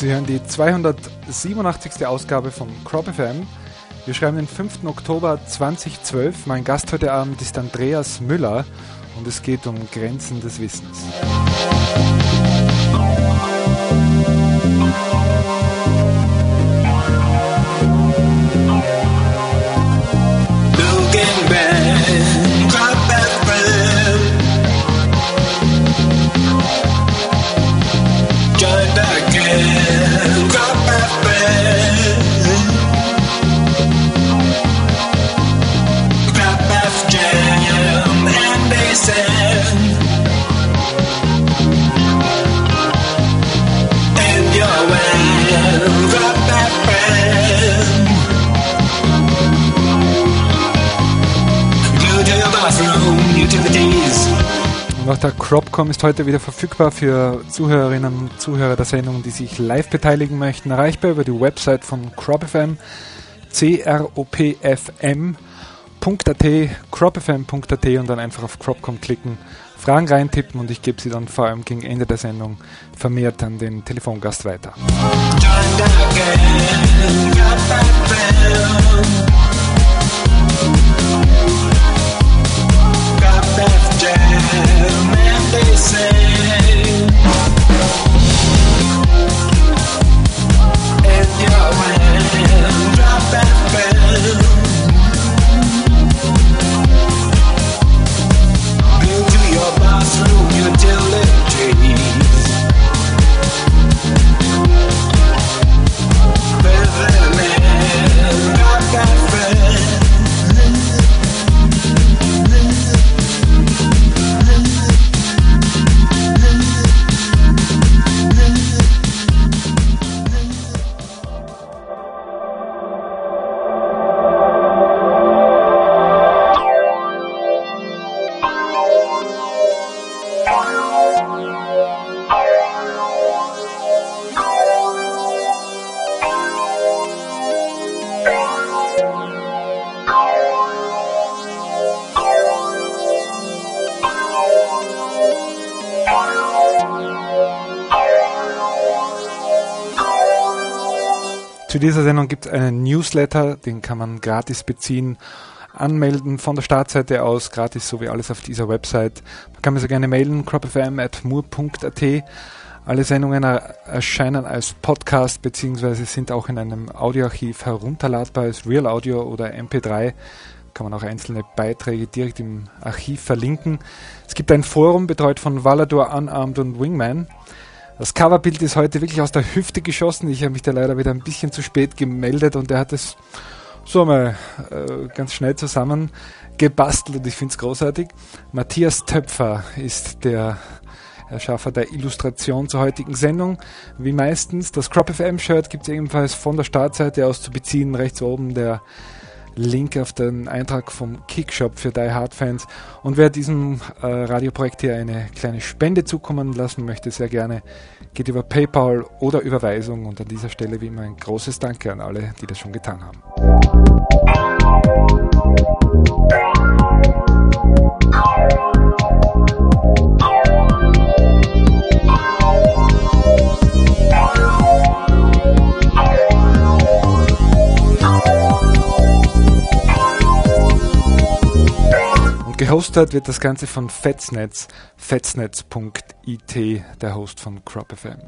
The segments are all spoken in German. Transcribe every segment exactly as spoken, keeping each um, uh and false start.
Sie hören die zweihundertsiebenundachtzigste Ausgabe von Crop F M. Wir schreiben den fünften Oktober zweitausendzwölf. Mein Gast heute Abend ist Andreas Müller und es geht um Grenzen des Wissens. Looking back, Crop F M. Join back in, Crop F M. Crop F Jam and Basin. And your way, Crop F M. You to your bathroom, utilities. Und auch der Cropcom ist heute wieder verfügbar für Zuhörerinnen und Zuhörer der Sendung, die sich live beteiligen möchten. Erreichbar über die Website von Crop F M, c r o p f m punkt a t, crop f m punkt a t und dann einfach auf Cropcom klicken, Fragen reintippen und ich gebe sie dann vor allem gegen Ende der Sendung vermehrt an den Telefongast weiter. Zu dieser Sendung gibt es einen Newsletter, den kann man gratis beziehen, anmelden von der Startseite aus, gratis, so wie alles auf dieser Website. Man kann mir so gerne mailen, crop f m at mur punkt a t. Alle Sendungen er- erscheinen als Podcast beziehungsweise sind auch in einem Audioarchiv herunterladbar als Real Audio oder M P drei. Kann man auch einzelne Beiträge direkt im Archiv verlinken. Es gibt ein Forum, betreut von Valador, Unarmed und Wingman. Das Coverbild ist heute wirklich aus der Hüfte geschossen. Ich habe mich da leider wieder ein bisschen zu spät gemeldet und er hat es so mal äh, ganz schnell zusammen gebastelt und ich finde es großartig. Matthias Töpfer ist der Erschaffer der Illustration zur heutigen Sendung. Wie meistens, das Crop F M-Shirt gibt es ebenfalls von der Startseite aus zu beziehen. Rechts oben der Link auf den Eintrag vom Kickshop für Die Hard Fans. Und wer diesem äh, Radioprojekt hier eine kleine Spende zukommen lassen möchte, sehr gerne, geht über PayPal oder Überweisung. Und an dieser Stelle wie immer ein großes Danke an alle, die das schon getan haben. Gehostet wird das Ganze von Fetsnetz, fetsnetz punkt i t, der Host von Crop F M.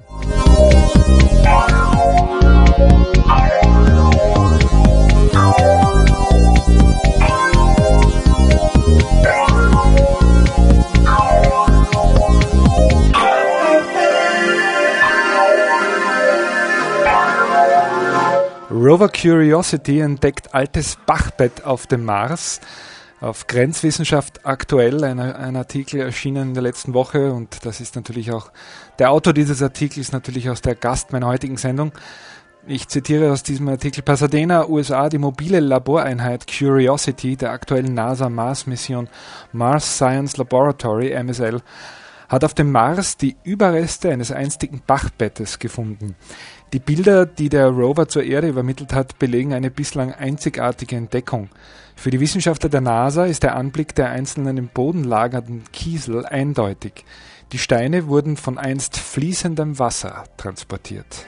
Rover Curiosity entdeckt altes Bachbett auf dem Mars. Auf Grenzwissenschaft aktuell, ein, ein Artikel erschienen in der letzten Woche und das ist natürlich auch, der Autor dieses Artikels natürlich auch der Gast meiner heutigen Sendung. Ich zitiere aus diesem Artikel: Pasadena, U S A, die mobile Laboreinheit Curiosity der aktuellen NASA-Mars-Mission Mars Science Laboratory, M S L, hat auf dem Mars die Überreste eines einstigen Bachbettes gefunden. Die Bilder, die der Rover zur Erde übermittelt hat, belegen eine bislang einzigartige Entdeckung. Für die Wissenschaftler der NASA ist der Anblick der einzelnen im Boden lagernden Kiesel eindeutig. Die Steine wurden von einst fließendem Wasser transportiert.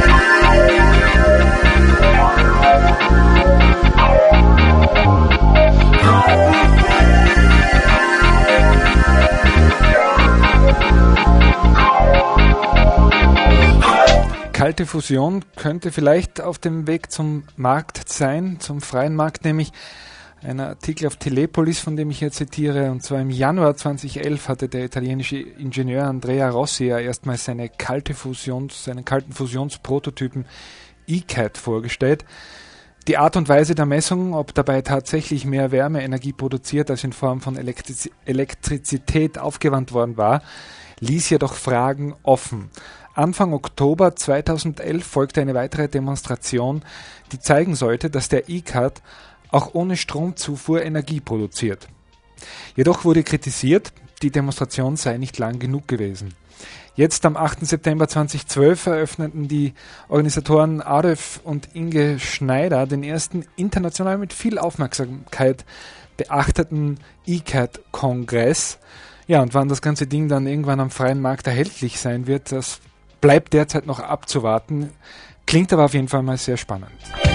Kalte Fusion könnte vielleicht auf dem Weg zum Markt sein, zum freien Markt nämlich. Ein Artikel auf Telepolis, von dem ich hier zitiere, und zwar im Januar zweitausendelf hatte der italienische Ingenieur Andrea Rossi ja erstmals seine kalte Fusions, seinen kalten Fusionsprototypen E C A T vorgestellt. Die Art und Weise der Messung, ob dabei tatsächlich mehr Wärmeenergie produziert als in Form von Elektriz- Elektrizität aufgewandt worden war, ließ jedoch Fragen offen. Anfang Oktober zweitausendelf folgte eine weitere Demonstration, die zeigen sollte, dass der E C A T auch ohne Stromzufuhr Energie produziert. Jedoch wurde kritisiert, die Demonstration sei nicht lang genug gewesen. Jetzt am achten September zweitausendzwölf eröffneten die Organisatoren Arif und Inge Schneider den ersten international mit viel Aufmerksamkeit beachteten E C A T-Kongress. Ja, und wann das ganze Ding dann irgendwann am freien Markt erhältlich sein wird, das bleibt derzeit noch abzuwarten. Klingt aber auf jeden Fall mal sehr spannend.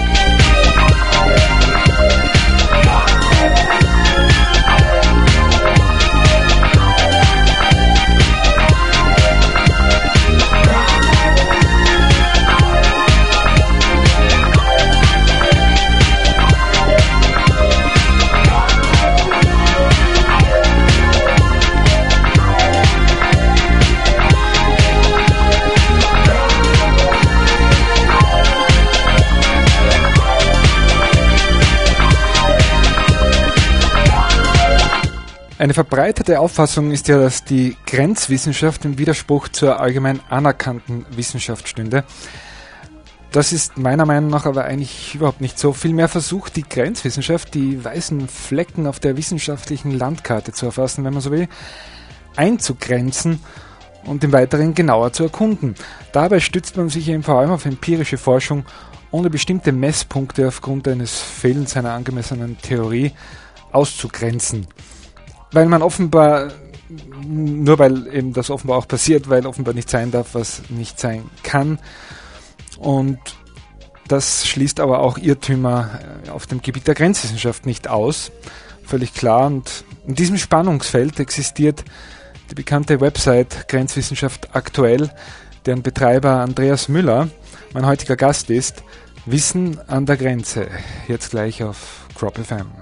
Eine verbreitete Auffassung ist ja, dass die Grenzwissenschaft im Widerspruch zur allgemein anerkannten Wissenschaft stünde. Das ist meiner Meinung nach aber eigentlich überhaupt nicht so. Vielmehr versucht die Grenzwissenschaft, die weißen Flecken auf der wissenschaftlichen Landkarte zu erfassen, wenn man so will, einzugrenzen und im Weiteren genauer zu erkunden. Dabei stützt man sich eben vor allem auf empirische Forschung, ohne bestimmte Messpunkte aufgrund eines Fehlens einer angemessenen Theorie auszugrenzen. Weil man offenbar, nur weil eben das offenbar auch passiert, weil offenbar nicht sein darf, was nicht sein kann. Und das schließt aber auch Irrtümer auf dem Gebiet der Grenzwissenschaft nicht aus. Völlig klar. Und in diesem Spannungsfeld existiert die bekannte Website Grenzwissenschaft aktuell, deren Betreiber Andreas Müller mein heutiger Gast ist. Wissen an der Grenze. Jetzt gleich auf Crop F M.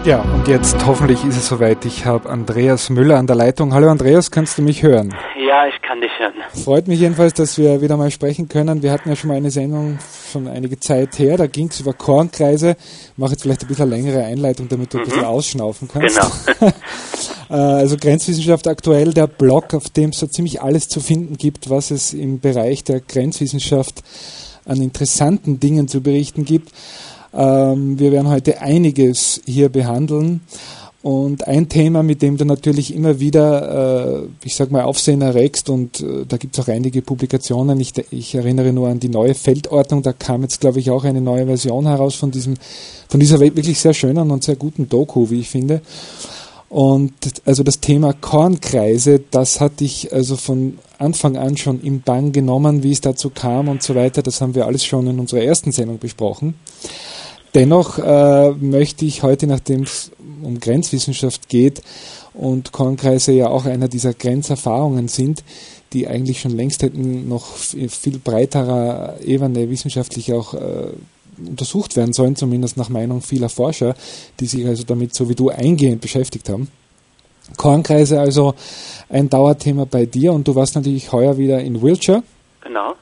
Ja, und jetzt hoffentlich ist es soweit. Ich habe Andreas Müller an der Leitung. Hallo Andreas, kannst du mich hören? Ja, ich kann dich hören. Freut mich jedenfalls, dass wir wieder mal sprechen können. Wir hatten ja schon mal eine Sendung schon einige Zeit her, da ging es über Kornkreise. Ich mache jetzt vielleicht ein bisschen längere Einleitung, damit du ein bisschen mhm. ausschnaufen kannst. Genau. Also Grenzwissenschaft aktuell, der Blog, auf dem es so ziemlich alles zu finden gibt, was es im Bereich der Grenzwissenschaft an interessanten Dingen zu berichten gibt. Wir werden heute einiges hier behandeln und ein Thema, mit dem du natürlich immer wieder, ich sag mal, Aufsehen erregst und da gibt es auch einige Publikationen. Ich, ich erinnere nur an die neue Feldordnung, da kam jetzt, glaube ich, auch eine neue Version heraus von diesem, von dieser wirklich sehr schönen und sehr guten Doku, wie ich finde. Und also das Thema Kornkreise, das hatte ich also von Anfang an schon im Bann genommen, wie es dazu kam und so weiter. Das haben wir alles schon in unserer ersten Sendung besprochen. Dennoch äh, möchte ich heute, nachdem es um Grenzwissenschaft geht und Kornkreise ja auch einer dieser Grenzerfahrungen sind, die eigentlich schon längst hätten noch viel breiterer Ebene wissenschaftlich auch äh, untersucht werden sollen, zumindest nach Meinung vieler Forscher, die sich also damit so wie du eingehend beschäftigt haben. Kornkreise also ein Dauerthema bei dir und du warst natürlich heuer wieder in Wiltshire. Genau.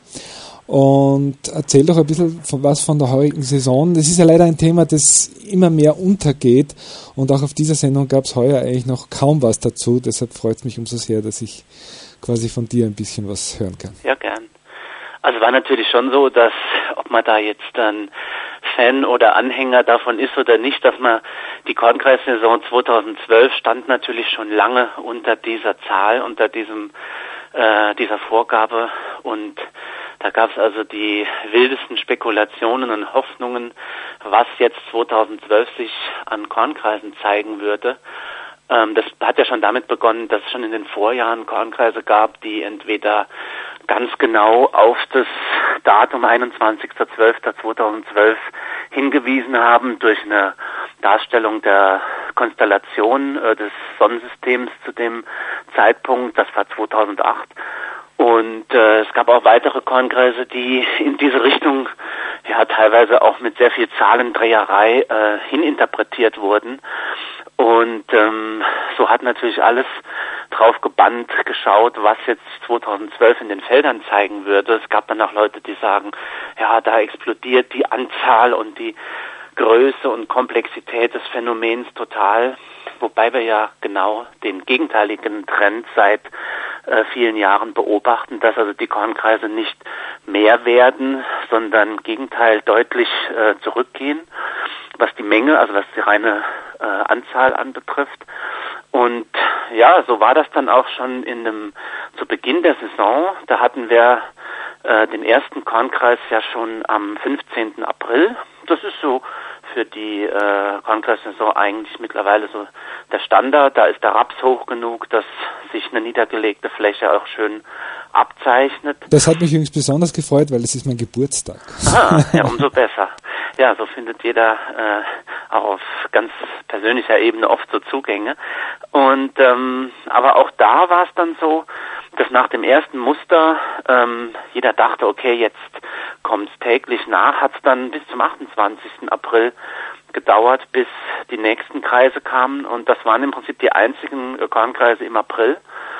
Und erzähl doch ein bisschen von was von der heurigen Saison. Das ist ja leider ein Thema, das immer mehr untergeht und auch auf dieser Sendung gab es heuer eigentlich noch kaum was dazu. Deshalb freut es mich umso sehr, dass ich quasi von dir ein bisschen was hören kann. Ja, gern. Also war natürlich schon so, dass, ob man da jetzt dann Fan oder Anhänger davon ist oder nicht, dass man die Kornkreissaison zweitausendzwölf stand natürlich schon lange unter dieser Zahl, unter diesem äh, dieser Vorgabe und da gab es also die wildesten Spekulationen und Hoffnungen, was jetzt zweitausendzwölf sich an Kornkreisen zeigen würde. Ähm, das hat ja schon damit begonnen, dass es schon in den Vorjahren Kornkreise gab, die entweder ganz genau auf das Datum einundzwanzigster zwölfter zweitausendzwölf hingewiesen haben durch eine Darstellung der Konstellation äh, des Sonnensystems zu dem Zeitpunkt, das war zweitausendacht. Und äh, es gab auch weitere Kornkreise, die in diese Richtung ja teilweise auch mit sehr viel Zahlendreherei äh, hininterpretiert wurden. Und ähm, so hat natürlich alles drauf gebannt geschaut, was jetzt zweitausendzwölf in den Feldern zeigen würde. Es gab dann auch Leute, die sagen, ja, da explodiert die Anzahl und die Größe und Komplexität des Phänomens total. Wobei wir ja genau den gegenteiligen Trend seit äh, vielen Jahren beobachten, dass also die Kornkreise nicht mehr werden, sondern im Gegenteil deutlich äh, zurückgehen, was die Menge, also was die reine äh, Anzahl anbetrifft. Und ja, so war das dann auch schon in dem, zu Beginn der Saison. Da hatten wir äh, den ersten Kornkreis ja schon am fünfzehnten April. Das ist so für die äh, Kornkreissaison eigentlich mittlerweile so der Standard. Da ist der Raps hoch genug, dass sich eine niedergelegte Fläche auch schön abzeichnet. Das hat mich übrigens besonders gefreut, weil es ist mein Geburtstag. Ah, ja, umso besser. Ja, so findet jeder äh, auch auf ganz persönlicher Ebene oft so Zugänge. Und ähm, aber auch da war es dann so, dass nach dem ersten Muster ähm, jeder dachte, okay, jetzt kommt es täglich nach, hat es dann bis zum achtundzwanzigsten April gedauert, bis die nächsten Kreise kamen. Und das waren im Prinzip die einzigen äh, Kornkreise im April.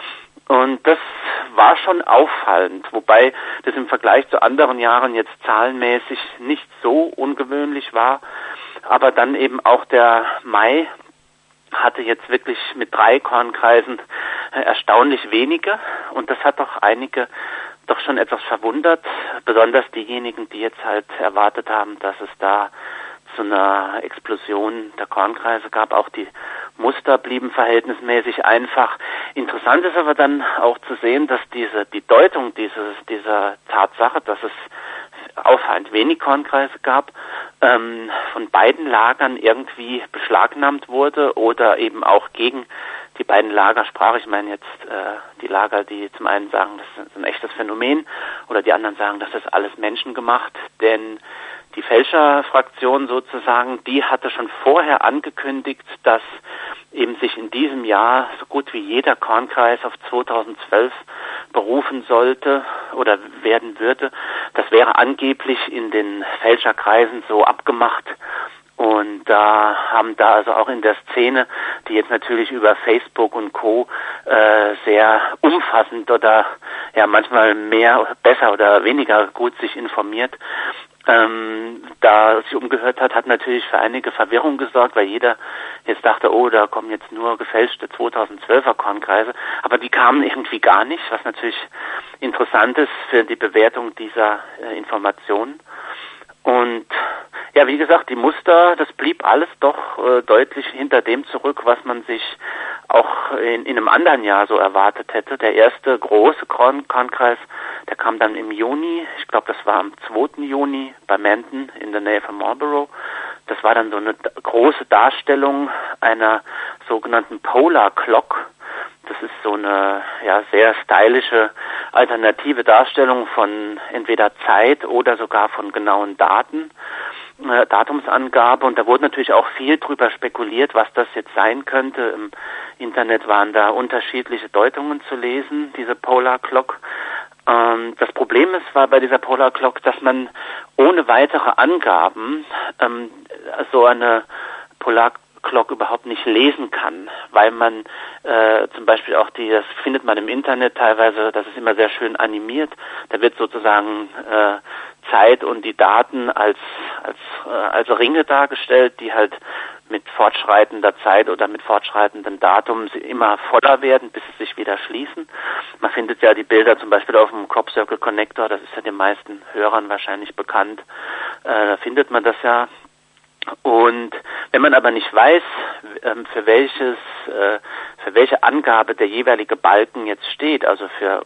Und das war schon auffallend, wobei das im Vergleich zu anderen Jahren jetzt zahlenmäßig nicht so ungewöhnlich war. Aber dann eben auch der Mai hatte jetzt wirklich mit drei Kornkreisen erstaunlich wenige. Und das hat doch einige doch schon etwas verwundert, besonders diejenigen, die jetzt halt erwartet haben, dass es da zu einer Explosion der Kornkreise gab. Auch die Muster blieben verhältnismäßig einfach. Interessant ist aber dann auch zu sehen, dass diese die Deutung dieses dieser Tatsache, dass es auffallend wenig Kornkreise gab, ähm, von beiden Lagern irgendwie beschlagnahmt wurde oder eben auch gegen die beiden Lager sprach. Ich meine jetzt äh, die Lager, die zum einen sagen, das ist ein echtes Phänomen, oder die anderen sagen, das ist alles menschengemacht, denn die Fälscherfraktion sozusagen, die hatte schon vorher angekündigt, dass eben sich in diesem Jahr so gut wie jeder Kornkreis auf zweitausendzwölf berufen sollte oder werden würde. Das wäre angeblich in den Fälscherkreisen so abgemacht Und da haben da also auch in der Szene, die jetzt natürlich über Facebook und Co. Äh, sehr umfassend oder ja manchmal mehr, besser oder weniger gut sich informiert, ähm, da sich umgehört hat, hat natürlich für einige Verwirrung gesorgt, weil jeder jetzt dachte, oh, da kommen jetzt nur gefälschte zweitausendzwölfer Kornkreise, aber die kamen irgendwie gar nicht, was natürlich interessant ist für die Bewertung dieser äh, Informationen. Und ja, wie gesagt, die Muster, das blieb alles doch äh, deutlich hinter dem zurück, was man sich auch in, in einem anderen Jahr so erwartet hätte. Der erste große Korn, Kornkreis, der kam dann im Juni, ich glaube, das war am zweiten Juni bei Manton in der Nähe von Marlborough. Das war dann so eine große Darstellung einer sogenannten Polar Clock. Das ist so eine ja sehr stylische alternative Darstellung von entweder Zeit oder sogar von genauen Daten, äh, Datumsangabe. Und da wurde natürlich auch viel drüber spekuliert, was das jetzt sein könnte. Im Internet waren da unterschiedliche Deutungen zu lesen, diese Polar Clock. Ähm, das Problem ist, war bei dieser Polar Clock, dass man ohne weitere Angaben ähm, so eine Polar Clock überhaupt nicht lesen kann, weil man äh, zum Beispiel auch die, das findet man im Internet teilweise, das ist immer sehr schön animiert, da wird sozusagen äh, Zeit und die Daten als als äh, als Ringe dargestellt, die halt mit fortschreitender Zeit oder mit fortschreitendem Datum immer voller werden, bis sie sich wieder schließen. Man findet ja die Bilder zum Beispiel auf dem Crop Circle Connector, das ist ja den meisten Hörern wahrscheinlich bekannt, äh, da findet man das ja. Und wenn man aber nicht weiß, für welches, für welche Angabe der jeweilige Balken jetzt steht, also für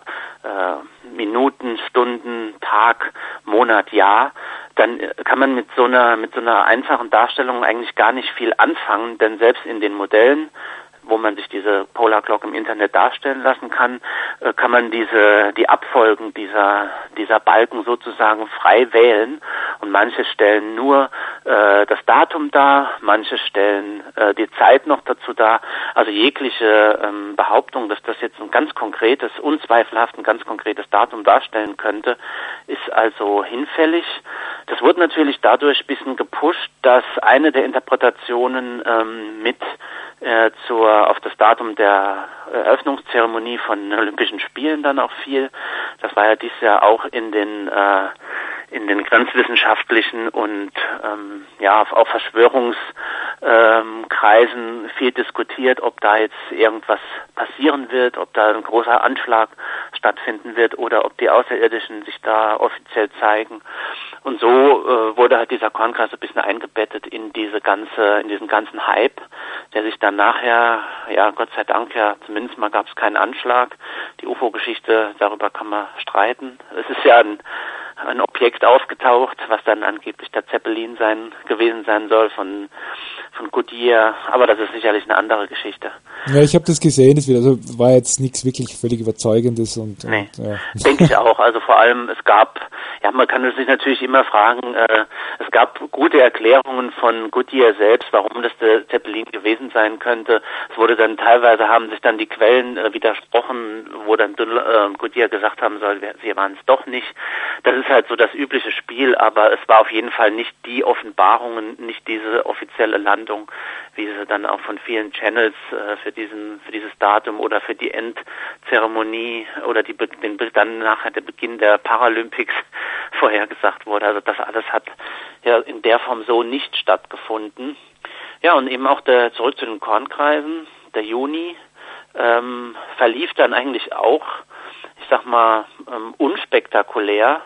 Minuten, Stunden, Tag, Monat, Jahr, dann kann man mit so einer, mit so einer einfachen Darstellung eigentlich gar nicht viel anfangen, denn selbst in den Modellen, wo man sich diese Polar Clock im Internet darstellen lassen kann, kann man diese, die Abfolgen dieser, dieser Balken sozusagen frei wählen. Und manche stellen nur äh, das Datum dar, manche stellen äh, die Zeit noch dazu dar. Also jegliche ähm, Behauptung, dass das jetzt ein ganz konkretes, unzweifelhaft ein ganz konkretes Datum darstellen könnte, ist also hinfällig. Das wurde natürlich dadurch ein bisschen gepusht, dass eine der Interpretationen ähm, mit äh, zur auf das Datum der Eröffnungszeremonie von Olympischen Spielen dann auch fiel. Das war ja dieses Jahr auch in den äh, in den grenzwissenschaftlichen und ähm, ja auch Verschwörungskreisen ähm, viel diskutiert, ob da jetzt irgendwas passieren wird, ob da ein großer Anschlag stattfinden wird oder ob die Außerirdischen sich da offiziell zeigen. Und so äh, wurde halt dieser Kornkreis ein bisschen eingebettet in diese ganze, in diesen ganzen Hype, der sich dann nachher, ja Gott sei Dank ja, zumindest mal gab es keinen Anschlag. Die U F O-Geschichte, darüber kann man streiten. Es ist ja ein ein Objekt aufgetaucht, was dann angeblich der Zeppelin sein gewesen sein soll von von Goodyear, aber das ist sicherlich eine andere Geschichte. Ja, ich habe das gesehen, das also war jetzt nichts wirklich völlig Überzeugendes und, nee, und ja. Denke ich auch. Also vor allem, es gab, ja, man kann sich natürlich immer fragen, äh, es gab gute Erklärungen von Goodyear selbst, warum das der Zeppelin gewesen sein könnte. Es wurde dann teilweise, haben sich dann die Quellen äh, widersprochen, wo dann äh, Goodyear gesagt haben soll, sie waren es doch nicht. Das ist halt so das übliche Spiel, aber es war auf jeden Fall nicht die Offenbarungen, nicht diese offizielle Landung, wie sie dann auch von vielen Channels äh, für diesen, für dieses Datum oder für die Endzeremonie oder die, den, dann nachher der Beginn der Paralympics vorhergesagt wurde. Also das alles hat ja in der Form so nicht stattgefunden. Ja, und eben auch der, zurück zu den Kornkreisen, der Juni ähm, verlief dann eigentlich auch, ich sag mal, ähm, unspektakulär.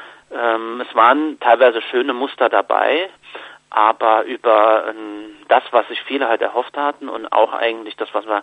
Ähm, es waren teilweise schöne Muster dabei, aber über ähm, das, was sich viele halt erhofft hatten und auch eigentlich das, was man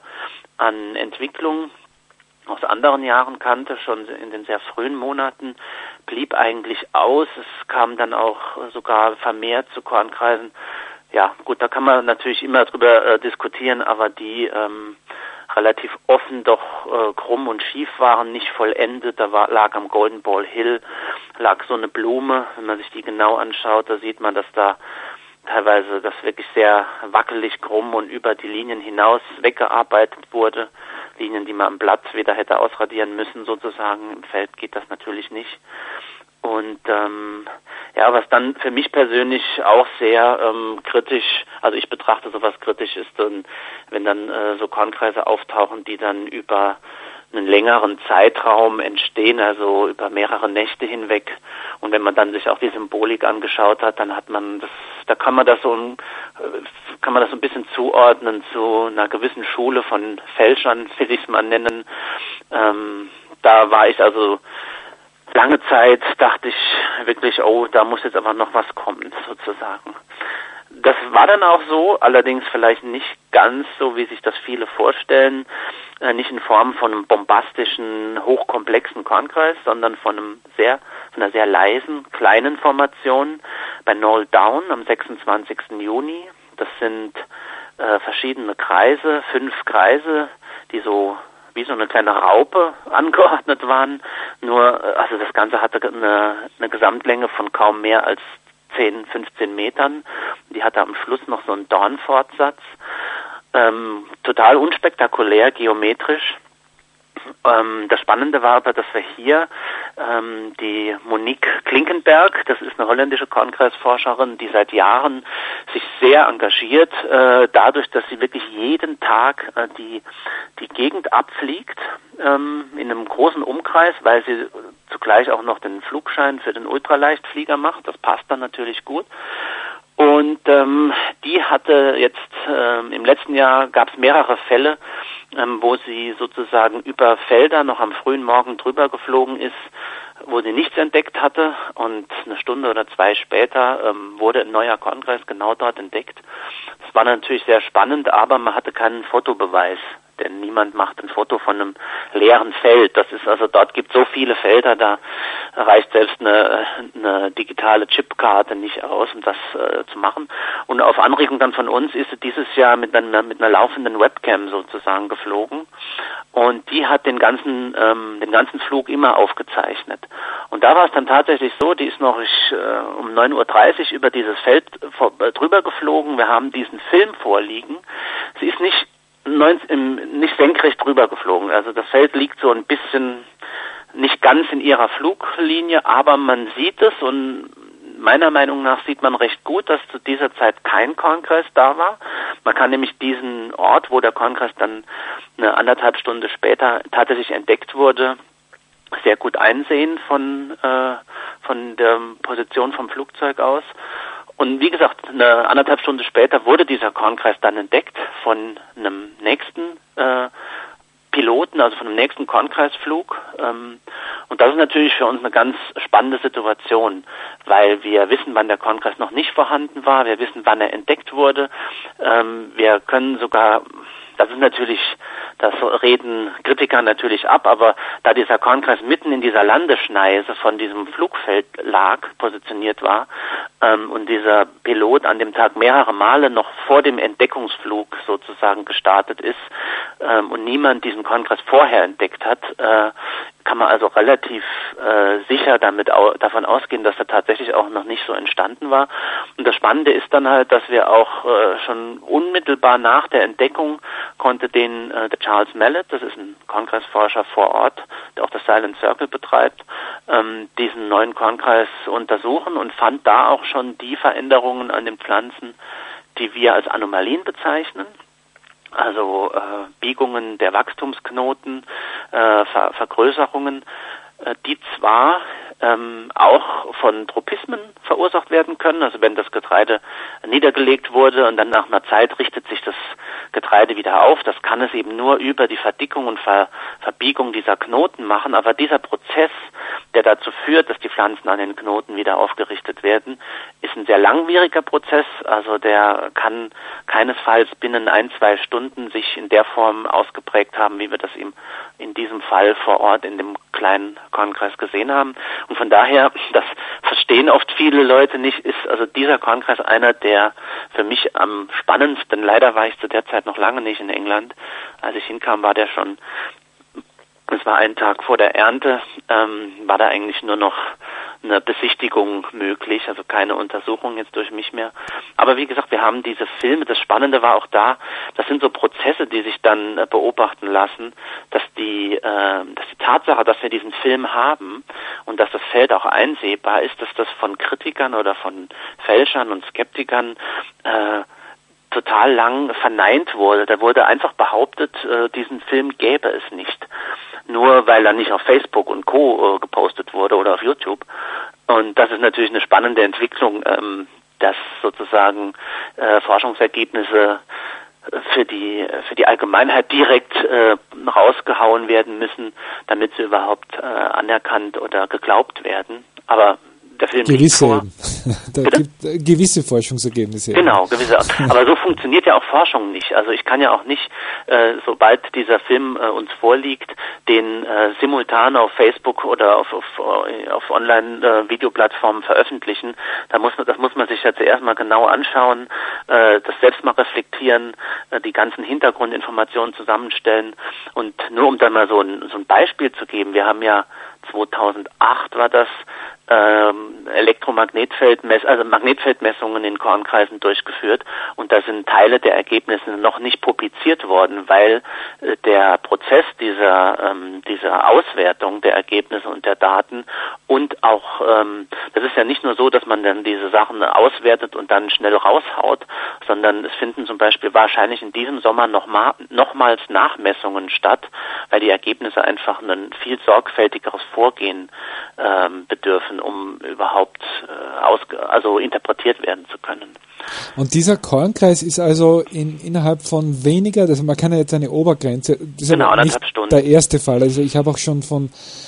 an Entwicklung aus anderen Jahren kannte, schon in den sehr frühen Monaten, blieb eigentlich aus. Es kam dann auch sogar vermehrt zu Kornkreisen. Ja, gut, da kann man natürlich immer drüber äh, diskutieren, aber die ähm, relativ offen doch äh, krumm und schief waren, nicht vollendet. Da war, lag am Golden Ball Hill, lag so eine Blume. Wenn man sich die genau anschaut, da sieht man, dass da teilweise das wirklich sehr wackelig, krumm und über die Linien hinaus weggearbeitet wurde. Linien, die man am Blatt wieder hätte ausradieren müssen sozusagen. Im Feld geht das natürlich nicht. Und Und ähm, ja, was dann für mich persönlich auch sehr ähm, kritisch, also ich betrachte sowas kritisch ist, und wenn dann äh, so Kornkreise auftauchen, die dann über einen längeren Zeitraum entstehen, also über mehrere Nächte hinweg. Und wenn man dann sich auch die Symbolik angeschaut hat, dann hat man das, da kann man das so, kann man das so ein bisschen zuordnen zu einer gewissen Schule von Fälschern, will ich es mal nennen. Ähm, da war ich also lange Zeit, dachte ich wirklich, oh, da muss jetzt aber noch was kommen, sozusagen. Das war dann auch so, allerdings vielleicht nicht ganz so, wie sich das viele vorstellen, äh, nicht in Form von einem bombastischen, hochkomplexen Kornkreis, sondern von einem sehr, von einer sehr leisen, kleinen Formation bei Knoll Down am sechsundzwanzigsten Juni. Das sind äh, verschiedene Kreise, fünf Kreise, die so wie so eine kleine Raupe angeordnet waren. Nur, also das Ganze hatte eine, eine Gesamtlänge von kaum mehr als zehn, fünfzehn Metern. Die hatte am Schluss noch so einen Dornfortsatz. Ähm, total unspektakulär, geometrisch. Ähm, das Spannende war aber, dass wir hier ähm, die Monique Klinkenberg, das ist eine holländische Kornkreisforscherin, die seit Jahren sich sehr engagiert, äh, dadurch, dass sie wirklich jeden Tag äh, die die Gegend abfliegt, ähm, in einem großen Umkreis, weil sie zugleich auch noch den Flugschein für den Ultraleichtflieger macht. Das passt dann natürlich gut. Und ähm, die hatte jetzt, ähm, im letzten Jahr gab es mehrere Fälle, ähm, wo sie sozusagen über Felder noch am frühen Morgen drüber geflogen ist, wo sie nichts entdeckt hatte, und eine Stunde oder zwei später ähm, wurde ein neuer Kornkreis genau dort entdeckt. Das war natürlich sehr spannend, aber man hatte keinen Fotobeweis. Denn niemand macht ein Foto von einem leeren Feld. Das ist also, dort gibt es so viele Felder, da reicht selbst eine, eine digitale Chipkarte nicht aus, um das äh, zu machen. Und auf Anregung dann von uns ist sie dieses Jahr mit einer, mit einer laufenden Webcam sozusagen geflogen. Und die hat den ganzen, ähm, den ganzen Flug immer aufgezeichnet. Und da war es dann tatsächlich so, die ist noch ich, äh, um neun Uhr dreißig über dieses Feld vor, äh, drüber geflogen. Wir haben diesen Film vorliegen. Sie ist nicht nicht senkrecht drüber geflogen. Also das Feld liegt so ein bisschen nicht ganz in ihrer Fluglinie, aber man sieht es, und meiner Meinung nach sieht man recht gut, dass zu dieser Zeit kein Kornkreis da war. Man kann nämlich diesen Ort, wo der Kornkreis dann eine anderthalb Stunde später tatsächlich entdeckt wurde, sehr gut einsehen von, äh, von der Position vom Flugzeug aus. Und wie gesagt, eine anderthalb Stunde später wurde dieser Kornkreis dann entdeckt von einem nächsten äh, Piloten, also von einem nächsten Kornkreisflug. Ähm, und das ist natürlich für uns eine ganz spannende Situation, weil wir wissen, wann der Kornkreis noch nicht vorhanden war, wir wissen, wann er entdeckt wurde. Ähm, wir können sogar, das ist natürlich, das reden Kritiker natürlich ab, aber da dieser Kornkreis mitten in dieser Landeschneise von diesem Flugfeld lag, positioniert war, ähm, und dieser Pilot an dem Tag mehrere Male noch vor dem Entdeckungsflug sozusagen gestartet ist, ähm, und niemand diesen Kornkreis vorher entdeckt hat, äh, kann man also relativ äh, sicher damit au- davon ausgehen, dass er tatsächlich auch noch nicht so entstanden war. Und das Spannende ist dann halt, dass wir auch äh, schon unmittelbar nach der Entdeckung konnte den äh, der Charles Mallet, das ist ein Kornkreisforscher vor Ort, der auch das Silent Circle betreibt, ähm, diesen neuen Kornkreis untersuchen und fand da auch schon die Veränderungen an den Pflanzen, die wir als Anomalien bezeichnen. Also äh, Biegungen der Wachstumsknoten, äh, Ver- Vergrößerungen, äh, die zwar ähm, auch von Tropismen verursacht werden können. Also wenn das Getreide niedergelegt wurde und dann nach einer Zeit richtet sich das Getreide wieder auf, das kann es eben nur über die Verdickung und Ver- Verbiegung dieser Knoten machen. Aber dieser Prozess, der dazu führt, dass die Pflanzen an den Knoten wieder aufgerichtet werden, ist ein sehr langwieriger Prozess. Also der kann keinesfalls binnen ein, zwei Stunden sich in der Form ausgeprägt haben, wie wir das eben in diesem Fall vor Ort in dem kleinen Kornkreis gesehen haben. Und von daher, das verstehen oft viele Leute nicht, ist also dieser Kornkreis einer der für mich am spannendsten. Leider war ich zu der Zeit noch lange nicht in England. Als ich hinkam, war der schon, es war einen Tag vor der Ernte, ähm, war da eigentlich nur noch eine Besichtigung möglich, also keine Untersuchung jetzt durch mich mehr. Aber wie gesagt, wir haben diese Filme. Das Spannende war auch da, das sind so Prozesse, die sich dann äh, beobachten lassen, dass die, äh, dass die Tatsache, dass wir diesen Film haben und dass das Feld auch einsehbar ist, dass das von Kritikern oder von Fälschern und Skeptikern äh, total lang verneint wurde. Da wurde einfach behauptet, äh, diesen Film gäbe es nicht. Nur weil er nicht auf Facebook und Co. Äh, gepostet wurde oder auf YouTube. Und das ist natürlich eine spannende Entwicklung, ähm, dass sozusagen äh, Forschungsergebnisse für die für die Allgemeinheit direkt äh, rausgehauen werden müssen, damit sie überhaupt äh, anerkannt oder geglaubt werden. Aber der Film gewisse, vor. da gibt äh, gewisse Forschungsergebnisse. Genau, gewisse. Aber so funktioniert ja auch Forschung nicht. Also ich kann ja auch nicht, äh, sobald dieser Film äh, uns vorliegt, den äh, simultan auf Facebook oder auf auf, auf Online-Videoplattformen äh, veröffentlichen. Da muss man, das muss man sich ja zuerst mal genau anschauen, äh, das selbst mal reflektieren, äh, die ganzen Hintergrundinformationen zusammenstellen. Und nur um da mal so ein so ein Beispiel zu geben: Wir haben ja zweitausendacht war das ähm, Elektromagnetfeldmess, also Magnetfeldmessungen in Kornkreisen durchgeführt, und da sind Teile der Ergebnisse noch nicht publiziert worden, weil äh, der Prozess dieser ähm, dieser Auswertung der Ergebnisse und der Daten und auch ähm, das ist ja nicht nur so, dass man dann diese Sachen auswertet und dann schnell raushaut, sondern es finden zum Beispiel wahrscheinlich in diesem Sommer noch mal, nochmals Nachmessungen statt, weil die Ergebnisse einfach ein viel sorgfältigeres Vorgehen ähm, bedürfen, um überhaupt äh, aus, also interpretiert werden zu können. Und dieser Kornkreis ist also in, innerhalb von weniger, also man kann ja jetzt eine Obergrenze, das ist genau, aber nicht Stunden. Der erste Fall. Also ich habe auch schon von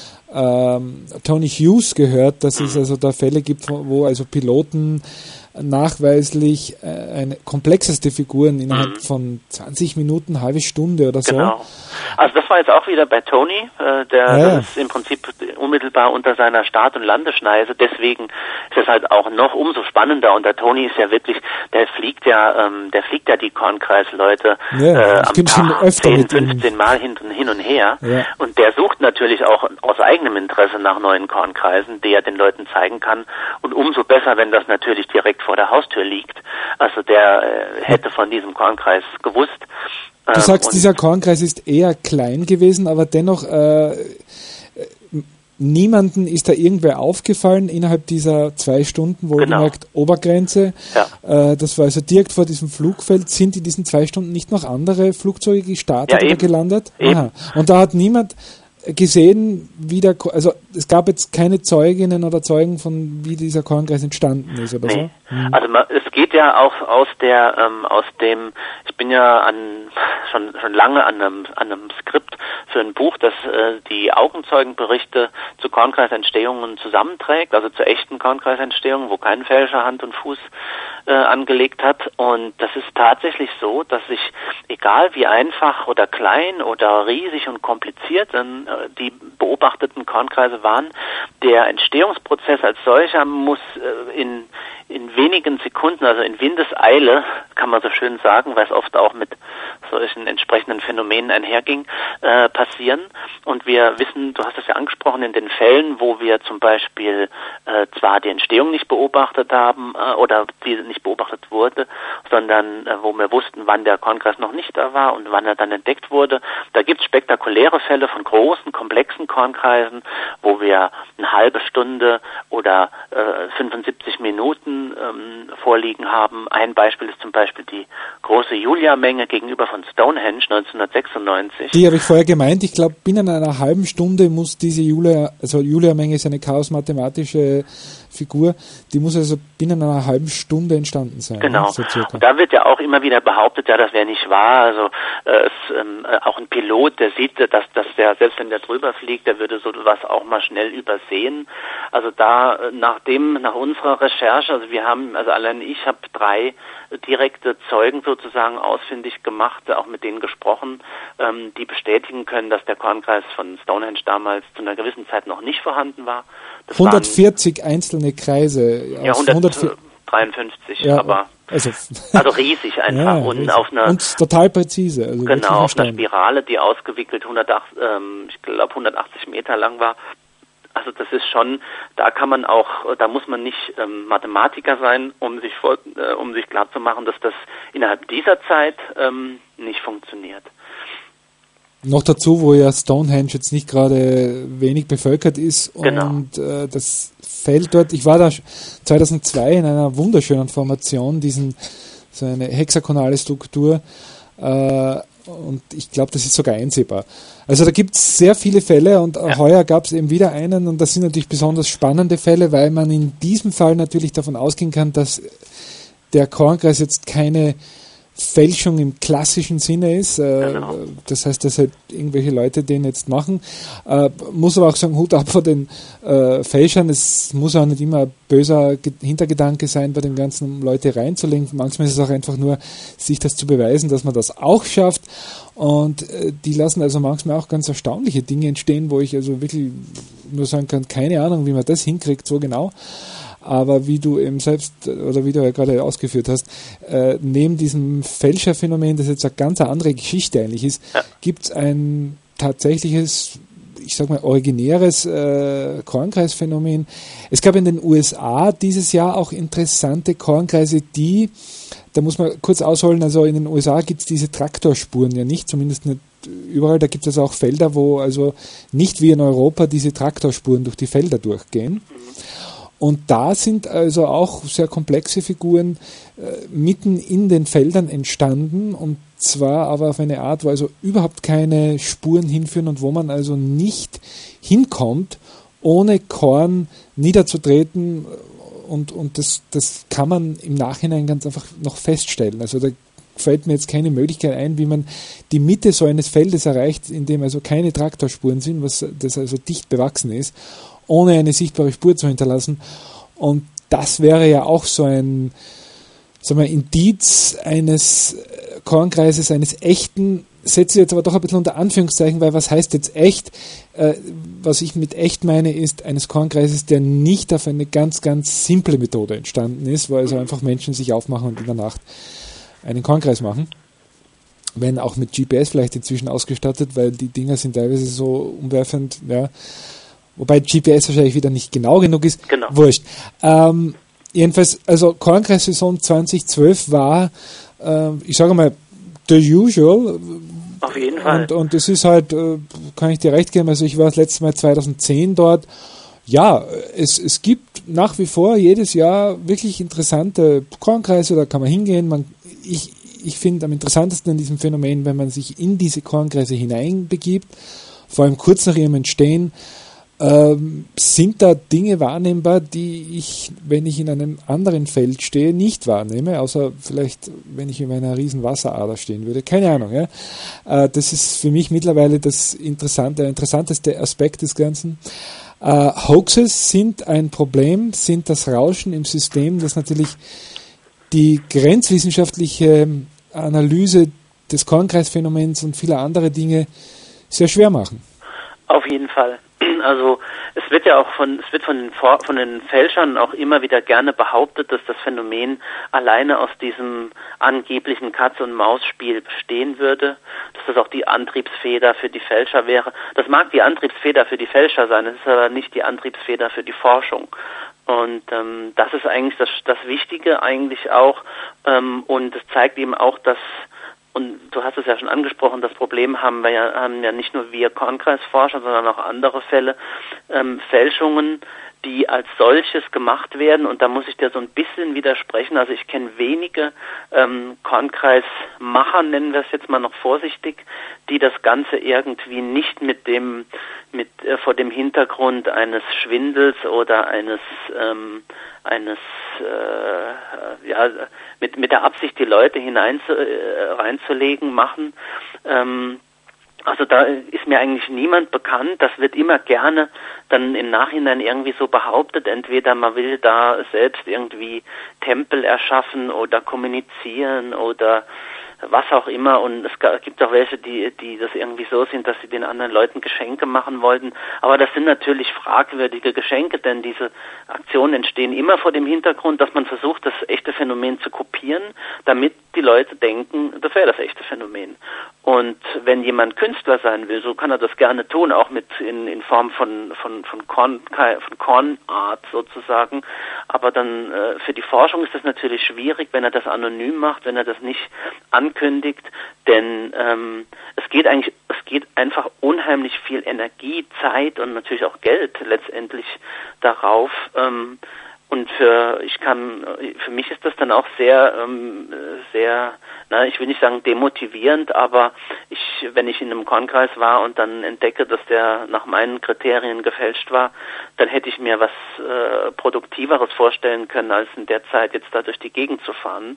ähm, Tony Hughes gehört, dass mhm. es also da Fälle gibt, wo also Piloten nachweislich äh, eine komplexeste Figuren innerhalb mhm. von zwanzig Minuten, halbe Stunde oder so. Genau. Also das war jetzt auch wieder bei Tony, äh, der ja, ja. das ist im Prinzip unmittelbar unter seiner Start- und Landeschneise, deswegen ist es halt auch noch umso spannender, und der Tony ist ja wirklich, der fliegt ja, ähm, der fliegt ja die Kornkreisleute ja, äh, am Tag zehn, fünfzehn Mal hin, hin und her, ja. und der sucht natürlich auch aus eigenem Interesse nach neuen Kornkreisen, die er den Leuten zeigen kann, und umso besser, wenn das natürlich direkt vor der Haustür liegt. Also der äh, hätte von diesem Kornkreis gewusst. Du sagst, ähm, dieser Kornkreis ist eher klein gewesen, aber dennoch äh, niemanden ist da irgendwer aufgefallen innerhalb dieser zwei Stunden, wohlgemerkt genau. Obergrenze. Ja. Äh, das war also direkt vor diesem Flugfeld. Sind in diesen zwei Stunden nicht noch andere Flugzeuge gestartet ja, oder gelandet? Aha. Und da hat niemand gesehen, wie der, also es gab jetzt keine Zeuginnen oder Zeugen von, wie dieser Kornkreis entstanden ist oder nee. so? Mhm. Also man, es geht ja auch aus der, ähm, aus dem, ich bin ja an, schon, schon lange an einem, an einem Skript für ein Buch, das äh, die Augenzeugenberichte zu Kornkreisentstehungen zusammenträgt, also zu echten Kornkreisentstehungen, wo kein Fälscher Hand und Fuß äh, angelegt hat, und das ist tatsächlich so, dass sich, egal wie einfach oder klein oder riesig und kompliziert äh, die beobachteten Kornkreise waren, der Entstehungsprozess als solcher muss äh, in in wenigen Sekunden, also in Windeseile, kann man so schön sagen, weil es oft auch mit solchen entsprechenden Phänomenen einherging, äh, passieren. Und wir wissen, du hast es ja angesprochen, in den Fällen, wo wir zum Beispiel äh, zwar die Entstehung nicht beobachtet haben äh, oder die nicht beobachtet wurde, sondern äh, wo wir wussten, wann der Kornkreis noch nicht da war und wann er dann entdeckt wurde. Da gibt es spektakuläre Fälle von großen, komplexen Kornkreisen, wo wir eine halbe Stunde oder äh, fünfundsiebzig Minuten ähm, vorliegen haben. Ein Beispiel ist zum Beispiel die große Julia-Menge gegenüber von Stonehenge neunzehnhundertsechsundneunzig. Die habe ich vorher gemeint. Ich glaube, binnen einer halben Stunde muss diese Julia, also Julia-Menge ist eine chaos-mathematische Figur, die muss also binnen einer halben Stunde entstanden sein. Genau. Ne? So circa. Und da wird ja auch immer wieder behauptet, ja, das wäre nicht wahr. Also äh, es, ähm, äh, auch ein Pilot, der sieht, dass, dass der, selbst wenn der drüber fliegt, der würde sowas auch mal schnell übersehen. Also da, äh, nach dem, nach unserer Recherche, also wir haben, also allein ich habe drei direkte Zeugen sozusagen ausfindig gemacht, auch mit denen gesprochen, ähm, die bestätigen können, dass der Kornkreis von Stonehenge damals zu einer gewissen Zeit noch nicht vorhanden war. Das hundertvierzig waren, einzelne Kreise. Ja, hundertdreiundfünfzig, ja, aber also, also riesig einfach. Ja, und auf einer, und total präzise. Also genau, auf einer Spirale, die ausgewickelt hundertachtzig, ähm, ich glaube hundertachtzig Meter lang war. Also das ist schon, da kann man auch, da muss man nicht ähm, Mathematiker sein, um sich vor, äh, um sich klarzumachen, dass das innerhalb dieser Zeit ähm, nicht funktioniert. Noch dazu, wo ja Stonehenge jetzt nicht gerade wenig bevölkert ist genau. und äh, das Feld dort, ich war da zweitausendzwei in einer wunderschönen Formation, diesen so eine hexagonale Struktur äh, und ich glaube, das ist sogar einsehbar. Also da gibt es sehr viele Fälle und ja. heuer gab es eben wieder einen und das sind natürlich besonders spannende Fälle, weil man in diesem Fall natürlich davon ausgehen kann, dass der Kornkreis jetzt keine Fälschung im klassischen Sinne ist. Äh, genau. Das heißt, dass halt irgendwelche Leute den jetzt machen. Äh, muss aber auch sagen, Hut ab vor den äh, Fälschern. Es muss auch nicht immer ein böser Ge- Hintergedanke sein, bei dem Ganzen, um Leute reinzulenken. Manchmal ist es auch einfach nur, sich das zu beweisen, dass man das auch schafft. Und äh, die lassen also manchmal auch ganz erstaunliche Dinge entstehen, wo ich also wirklich nur sagen kann, keine Ahnung, wie man das hinkriegt, so genau. Aber wie du eben selbst, oder wie du ja gerade ausgeführt hast, äh, neben diesem Fälscherphänomen, das jetzt eine ganz andere Geschichte eigentlich ist, ja. gibt es ein tatsächliches, ich sag mal, originäres äh, Kornkreisphänomen. Es gab in den U S A dieses Jahr auch interessante Kornkreise, die, da muss man kurz ausholen, also in den U S A gibt es diese Traktorspuren ja nicht, zumindest nicht überall, da gibt es also auch Felder, wo also nicht wie in Europa diese Traktorspuren durch die Felder durchgehen. Und da sind also auch sehr komplexe Figuren äh, mitten in den Feldern entstanden und zwar aber auf eine Art, wo also überhaupt keine Spuren hinführen und wo man also nicht hinkommt, ohne Korn niederzutreten und, und das, das kann man im Nachhinein ganz einfach noch feststellen. Also da fällt mir jetzt keine Möglichkeit ein, wie man die Mitte so eines Feldes erreicht, in dem also keine Traktorspuren sind, was das also dicht bewachsen ist, ohne eine sichtbare Spur zu hinterlassen. Und das wäre ja auch so ein, sagen wir, Indiz eines Kornkreises, eines echten, setze ich jetzt aber doch ein bisschen unter Anführungszeichen, weil was heißt jetzt echt? Äh, was ich mit echt meine, ist eines Kornkreises, der nicht auf eine ganz, ganz simple Methode entstanden ist, wo also einfach Menschen sich aufmachen und in der Nacht einen Kornkreis machen. Wenn auch mit G P S vielleicht inzwischen ausgestattet, weil die Dinger sind teilweise so umwerfend, ja. Wobei G P S wahrscheinlich wieder nicht genau genug ist. Genau. Wurscht. Ähm, jedenfalls, also Kornkreissaison zwanzig zwölf war, äh, ich sage mal, the usual. Auf jeden Fall. Und, und es ist halt, äh, kann ich dir recht geben, also ich war das letzte Mal zweitausendzehn dort. Ja, es, es gibt nach wie vor jedes Jahr wirklich interessante Kornkreise, da kann man hingehen. Man, ich ich finde am interessantesten an diesem Phänomen, wenn man sich in diese Kornkreise hineinbegibt, vor allem kurz nach ihrem Entstehen, Ähm, sind da Dinge wahrnehmbar, die ich, wenn ich in einem anderen Feld stehe, nicht wahrnehme, außer vielleicht, wenn ich in einer riesen Wasserader stehen würde. Keine Ahnung. Ja? Äh, das ist für mich mittlerweile das interessante, der interessanteste Aspekt des Ganzen. Äh, Hoaxes sind ein Problem, sind das Rauschen im System, das natürlich die grenzwissenschaftliche Analyse des Kornkreisphänomens und vieler andere Dinge sehr schwer machen. Auf jeden Fall. Also es wird ja auch von es wird von den von den Fälschern auch immer wieder gerne behauptet, dass das Phänomen alleine aus diesem angeblichen Katz-und-Maus-Spiel bestehen würde, dass das auch die Antriebsfeder für die Fälscher wäre. Das mag die Antriebsfeder für die Fälscher sein, das ist aber nicht die Antriebsfeder für die Forschung. Und ähm, das ist eigentlich das das Wichtige eigentlich auch ähm, und es zeigt eben auch, dass, und du hast es ja schon angesprochen, das Problem haben wir ja, haben ja nicht nur wir Kornkreisforscher, sondern auch andere Fälle, ähm, Fälschungen, die als solches gemacht werden. Und da muss ich dir so ein bisschen widersprechen. Also ich kenne wenige ähm, Kornkreismacher, nennen wir es jetzt mal noch vorsichtig, die das Ganze irgendwie nicht mit dem, mit äh, vor dem Hintergrund eines Schwindels oder eines ähm, eines äh, ja mit mit der Absicht, die Leute hinein zu, äh, reinzulegen, machen. Ähm, also da ist mir eigentlich niemand bekannt. Das wird immer gerne dann im Nachhinein irgendwie so behauptet. Entweder man will da selbst irgendwie Tempel erschaffen oder kommunizieren oder was auch immer, und es gibt auch welche, die die das irgendwie so sind, dass sie den anderen Leuten Geschenke machen wollten, aber das sind natürlich fragwürdige Geschenke, denn diese Aktionen entstehen immer vor dem Hintergrund, dass man versucht, das echte Phänomen zu kopieren, damit die Leute denken, das wäre das echte Phänomen. Und wenn jemand Künstler sein will, so kann er das gerne tun, auch mit in in Form von von von Korn von Kornart sozusagen, aber dann äh, für die Forschung ist das natürlich schwierig, wenn er das anonym macht, wenn er das nicht an ankündigt, denn ähm, es geht eigentlich, es geht einfach unheimlich viel Energie, Zeit und natürlich auch Geld letztendlich darauf. Ähm, und für ich kann, für mich ist das dann auch sehr, ähm, sehr, na, ich will nicht sagen demotivierend, aber ich, wenn ich in einem Kornkreis war und dann entdecke, dass der nach meinen Kriterien gefälscht war, dann hätte ich mir was äh, Produktiveres vorstellen können, als in der Zeit jetzt da durch die Gegend zu fahren.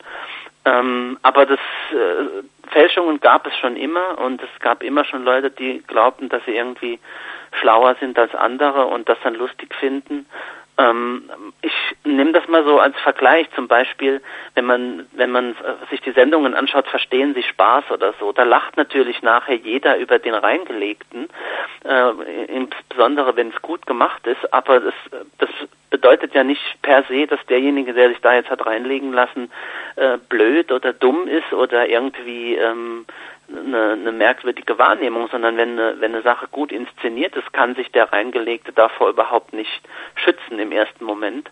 Ähm, aber das äh, Fälschungen gab es schon immer und es gab immer schon Leute, die glaubten, dass sie irgendwie schlauer sind als andere und das dann lustig finden. Ähm, ich nehme das mal so als Vergleich, zum Beispiel, wenn man wenn man sich die Sendungen anschaut, Verstehen Sie Spaß oder so, da lacht natürlich nachher jeder über den Reingelegten, äh, insbesondere wenn es gut gemacht ist, aber das, das bedeutet ja nicht per se, dass derjenige, der sich da jetzt hat reinlegen lassen, äh, blöd oder dumm ist oder irgendwie ähm, Eine, eine merkwürdige Wahrnehmung, sondern wenn eine, wenn eine Sache gut inszeniert ist, kann sich der Reingelegte davor überhaupt nicht schützen im ersten Moment.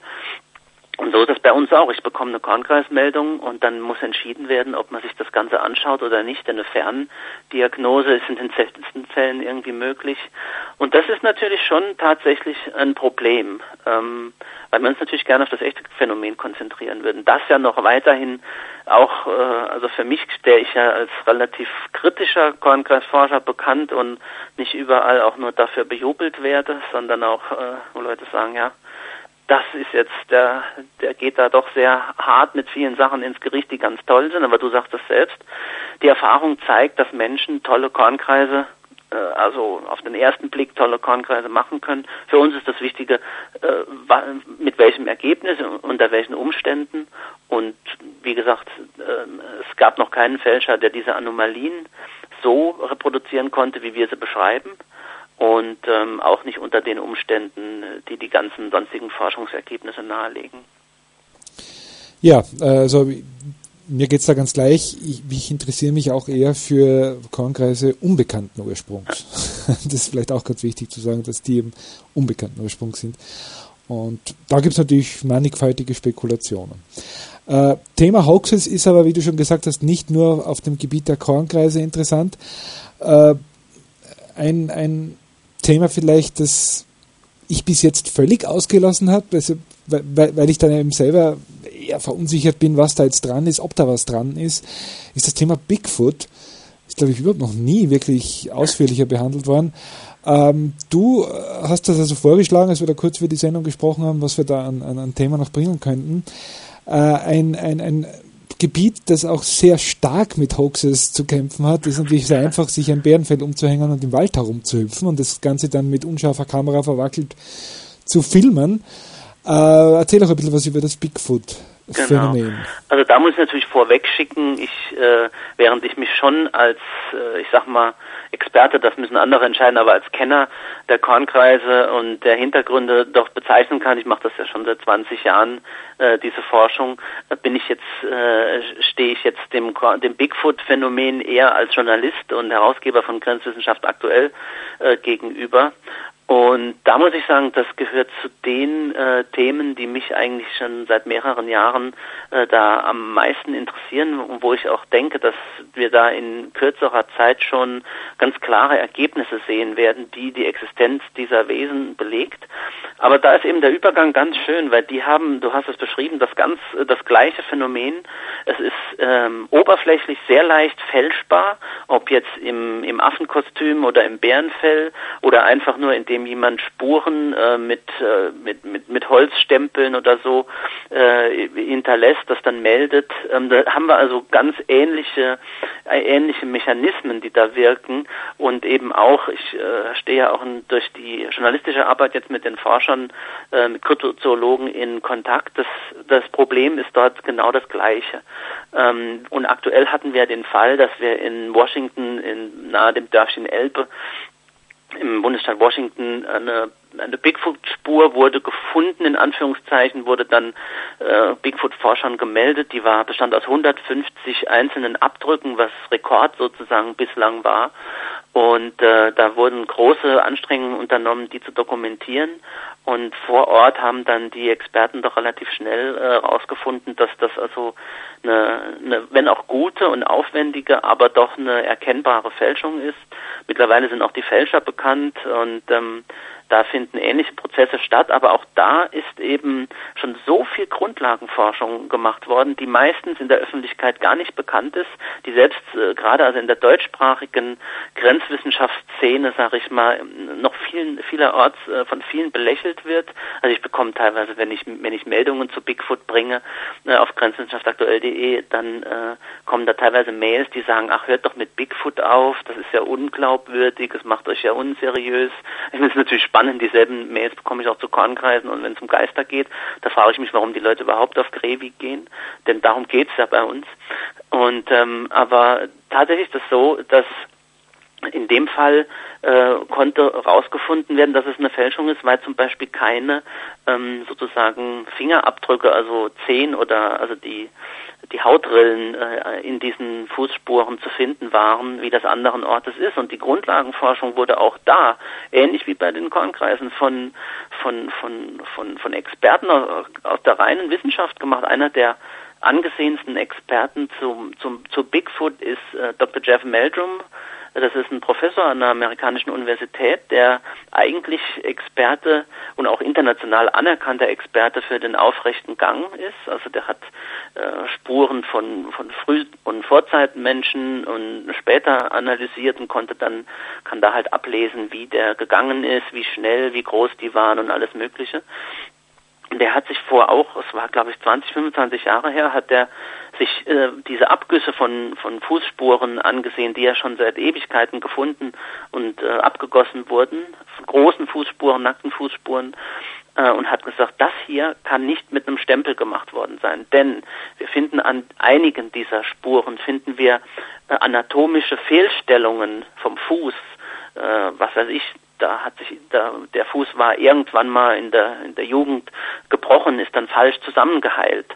Und so ist es bei uns auch. Ich bekomme eine Kornkreismeldung und dann muss entschieden werden, ob man sich das Ganze anschaut oder nicht. Denn eine Ferndiagnose ist in den seltensten Fällen irgendwie möglich. Und das ist natürlich schon tatsächlich ein Problem, ähm, weil wir uns natürlich gerne auf das echte Phänomen konzentrieren würden. Das ja noch weiterhin auch, äh, also für mich stehe ich ja als relativ kritischer Kornkreisforscher bekannt und nicht überall auch nur dafür bejubelt werde, sondern auch, äh, wo Leute sagen, ja, das ist jetzt, der, der geht da doch sehr hart mit vielen Sachen ins Gericht, die ganz toll sind, aber du sagst es selbst, die Erfahrung zeigt, dass Menschen tolle Kornkreise, äh, also auf den ersten Blick tolle Kornkreise machen können. Für uns ist das Wichtige, äh, mit welchem Ergebnis, unter welchen Umständen und wie gesagt, äh, es gab noch keinen Fälscher, der diese Anomalien so reproduzieren konnte, wie wir sie beschreiben. Und ähm, auch nicht unter den Umständen, die die ganzen sonstigen Forschungsergebnisse nahelegen. Ja, also mir geht es da ganz gleich. Ich, ich interessiere mich auch eher für Kornkreise unbekannten Ursprungs. Das ist vielleicht auch ganz wichtig zu sagen, dass die eben unbekannten Ursprungs sind. Und da gibt es natürlich mannigfaltige Spekulationen. Äh, Thema Hoaxes ist aber, wie du schon gesagt hast, nicht nur auf dem Gebiet der Kornkreise interessant. Äh, ein, ein Thema vielleicht, das ich bis jetzt völlig ausgelassen habe, also, weil, weil ich dann eben selber eher verunsichert bin, was da jetzt dran ist, ob da was dran ist, ist das Thema Bigfoot. Ist, glaube ich, überhaupt noch nie wirklich ausführlicher behandelt worden. Ähm, du hast das also vorgeschlagen, als wir da kurz über die Sendung gesprochen haben, was wir da an, an, an Thema noch bringen könnten. Äh, ein, ein, ein Gebiet, das auch sehr stark mit Hoaxes zu kämpfen hat, ist natürlich sehr einfach, sich ein Bärenfell umzuhängen und im Wald herumzuhüpfen und das Ganze dann mit unscharfer Kamera verwackelt zu filmen. Äh, erzähl auch ein bisschen was über das Bigfoot-Phänomen. Genau. Also da muss ich natürlich vorweg schicken, ich, äh, während ich mich schon als, äh, ich sag mal, Experte, das müssen andere entscheiden, aber als Kenner der Kornkreise und der Hintergründe doch bezeichnen kann, ich mache das ja schon seit zwanzig Jahren, äh, diese Forschung, äh, bin ich jetzt, äh, stehe ich jetzt dem, dem Bigfoot-Phänomen eher als Journalist und Herausgeber von Grenzwissenschaft aktuell äh, gegenüber. Und da muss ich sagen, das gehört zu den äh, Themen, die mich eigentlich schon seit mehreren Jahren äh, da am meisten interessieren und wo ich auch denke, dass wir da in kürzerer Zeit schon ganz klare Ergebnisse sehen werden, die die Existenz dieser Wesen belegt. Aber da ist eben der Übergang ganz schön, weil die haben, du hast es beschrieben, das ganz das gleiche Phänomen. Es ist ähm, oberflächlich sehr leicht fälschbar, ob jetzt im, im Affenkostüm oder im Bärenfell oder einfach nur in dem jemand Spuren äh, mit, äh, mit, mit, mit Holzstempeln oder so äh, hinterlässt, das dann meldet. Ähm, da haben wir also ganz ähnliche, äh, ähnliche Mechanismen, die da wirken und eben auch, ich äh, stehe ja auch in, durch die journalistische Arbeit jetzt mit den Forschern, äh, mit Kryptozoologen in Kontakt. Das, das Problem ist dort genau das Gleiche. Ähm, und aktuell hatten wir den Fall, dass wir in Washington, in, nahe dem Dörfchen Elbe, im Bundesstaat Washington eine, eine Bigfoot-Spur wurde gefunden, in Anführungszeichen, wurde dann äh, Bigfoot-Forschern gemeldet. Die war bestand aus hundertfünfzig einzelnen Abdrücken, was Rekord sozusagen bislang war. Und äh, da wurden große Anstrengungen unternommen, die zu dokumentieren. Und vor Ort haben dann die Experten doch relativ schnell herausgefunden, äh, dass das also eine, eine, wenn auch gute und aufwendige, aber doch eine erkennbare Fälschung ist. Mittlerweile sind auch die Fälscher bekannt und ähm, da finden ähnliche Prozesse statt, aber auch da ist eben schon so viel Grundlagenforschung gemacht worden, die meistens in der Öffentlichkeit gar nicht bekannt ist, die selbst äh, gerade also in der deutschsprachigen Grenzwissenschaftsszene, sage ich mal, noch vielen, vielerorts äh, von vielen belächelt wird. Also ich bekomme teilweise, wenn ich wenn ich Meldungen zu Bigfoot bringe äh, auf grenzwissenschaftaktuell punkt de, dann äh, kommen da teilweise Mails, die sagen, ach, hört doch mit Bigfoot auf, das ist ja unglaubwürdig, es macht euch ja unseriös. Ich finde es natürlich spannend, dieselben Mails bekomme ich auch zu Kornkreisen und wenn es um Geister geht, da frage ich mich, warum die Leute überhaupt auf Grevik gehen, denn darum geht's ja bei uns. Und ähm, aber tatsächlich ist es so, dass in dem Fall äh, konnte herausgefunden werden, dass es eine Fälschung ist, weil zum Beispiel keine ähm, sozusagen Fingerabdrücke, also Zehen oder also die die Hautrillen äh, in diesen Fußspuren zu finden waren, wie das anderen Ortes ist. Und die Grundlagenforschung wurde auch da, ähnlich wie bei den Kornkreisen, von von von von von Experten aus, aus der reinen Wissenschaft gemacht. Einer der angesehensten Experten zum zum zu Bigfoot ist äh, Doktor Jeff Meldrum. Das ist ein Professor an der amerikanischen Universität, der eigentlich Experte und auch international anerkannter Experte für den aufrechten Gang ist. Also der hat äh, Spuren von von Früh- und Vorzeitmenschen und später analysiert und konnte dann kann da halt ablesen, wie der gegangen ist, wie schnell, wie groß die waren und alles Mögliche. Der hat sich vor auch, es war glaube ich zwanzig, fünfundzwanzig Jahre her, hat der sich äh, diese Abgüsse von von Fußspuren angesehen, die ja schon seit Ewigkeiten gefunden und äh, abgegossen wurden, von großen Fußspuren, nackten Fußspuren, äh, und hat gesagt, das hier kann nicht mit einem Stempel gemacht worden sein, denn wir finden an einigen dieser Spuren, finden wir äh, anatomische Fehlstellungen vom Fuß, äh, was weiß ich, da hat sich da, der Fuß war irgendwann mal in der in der Jugend gebrochen, ist dann falsch zusammengeheilt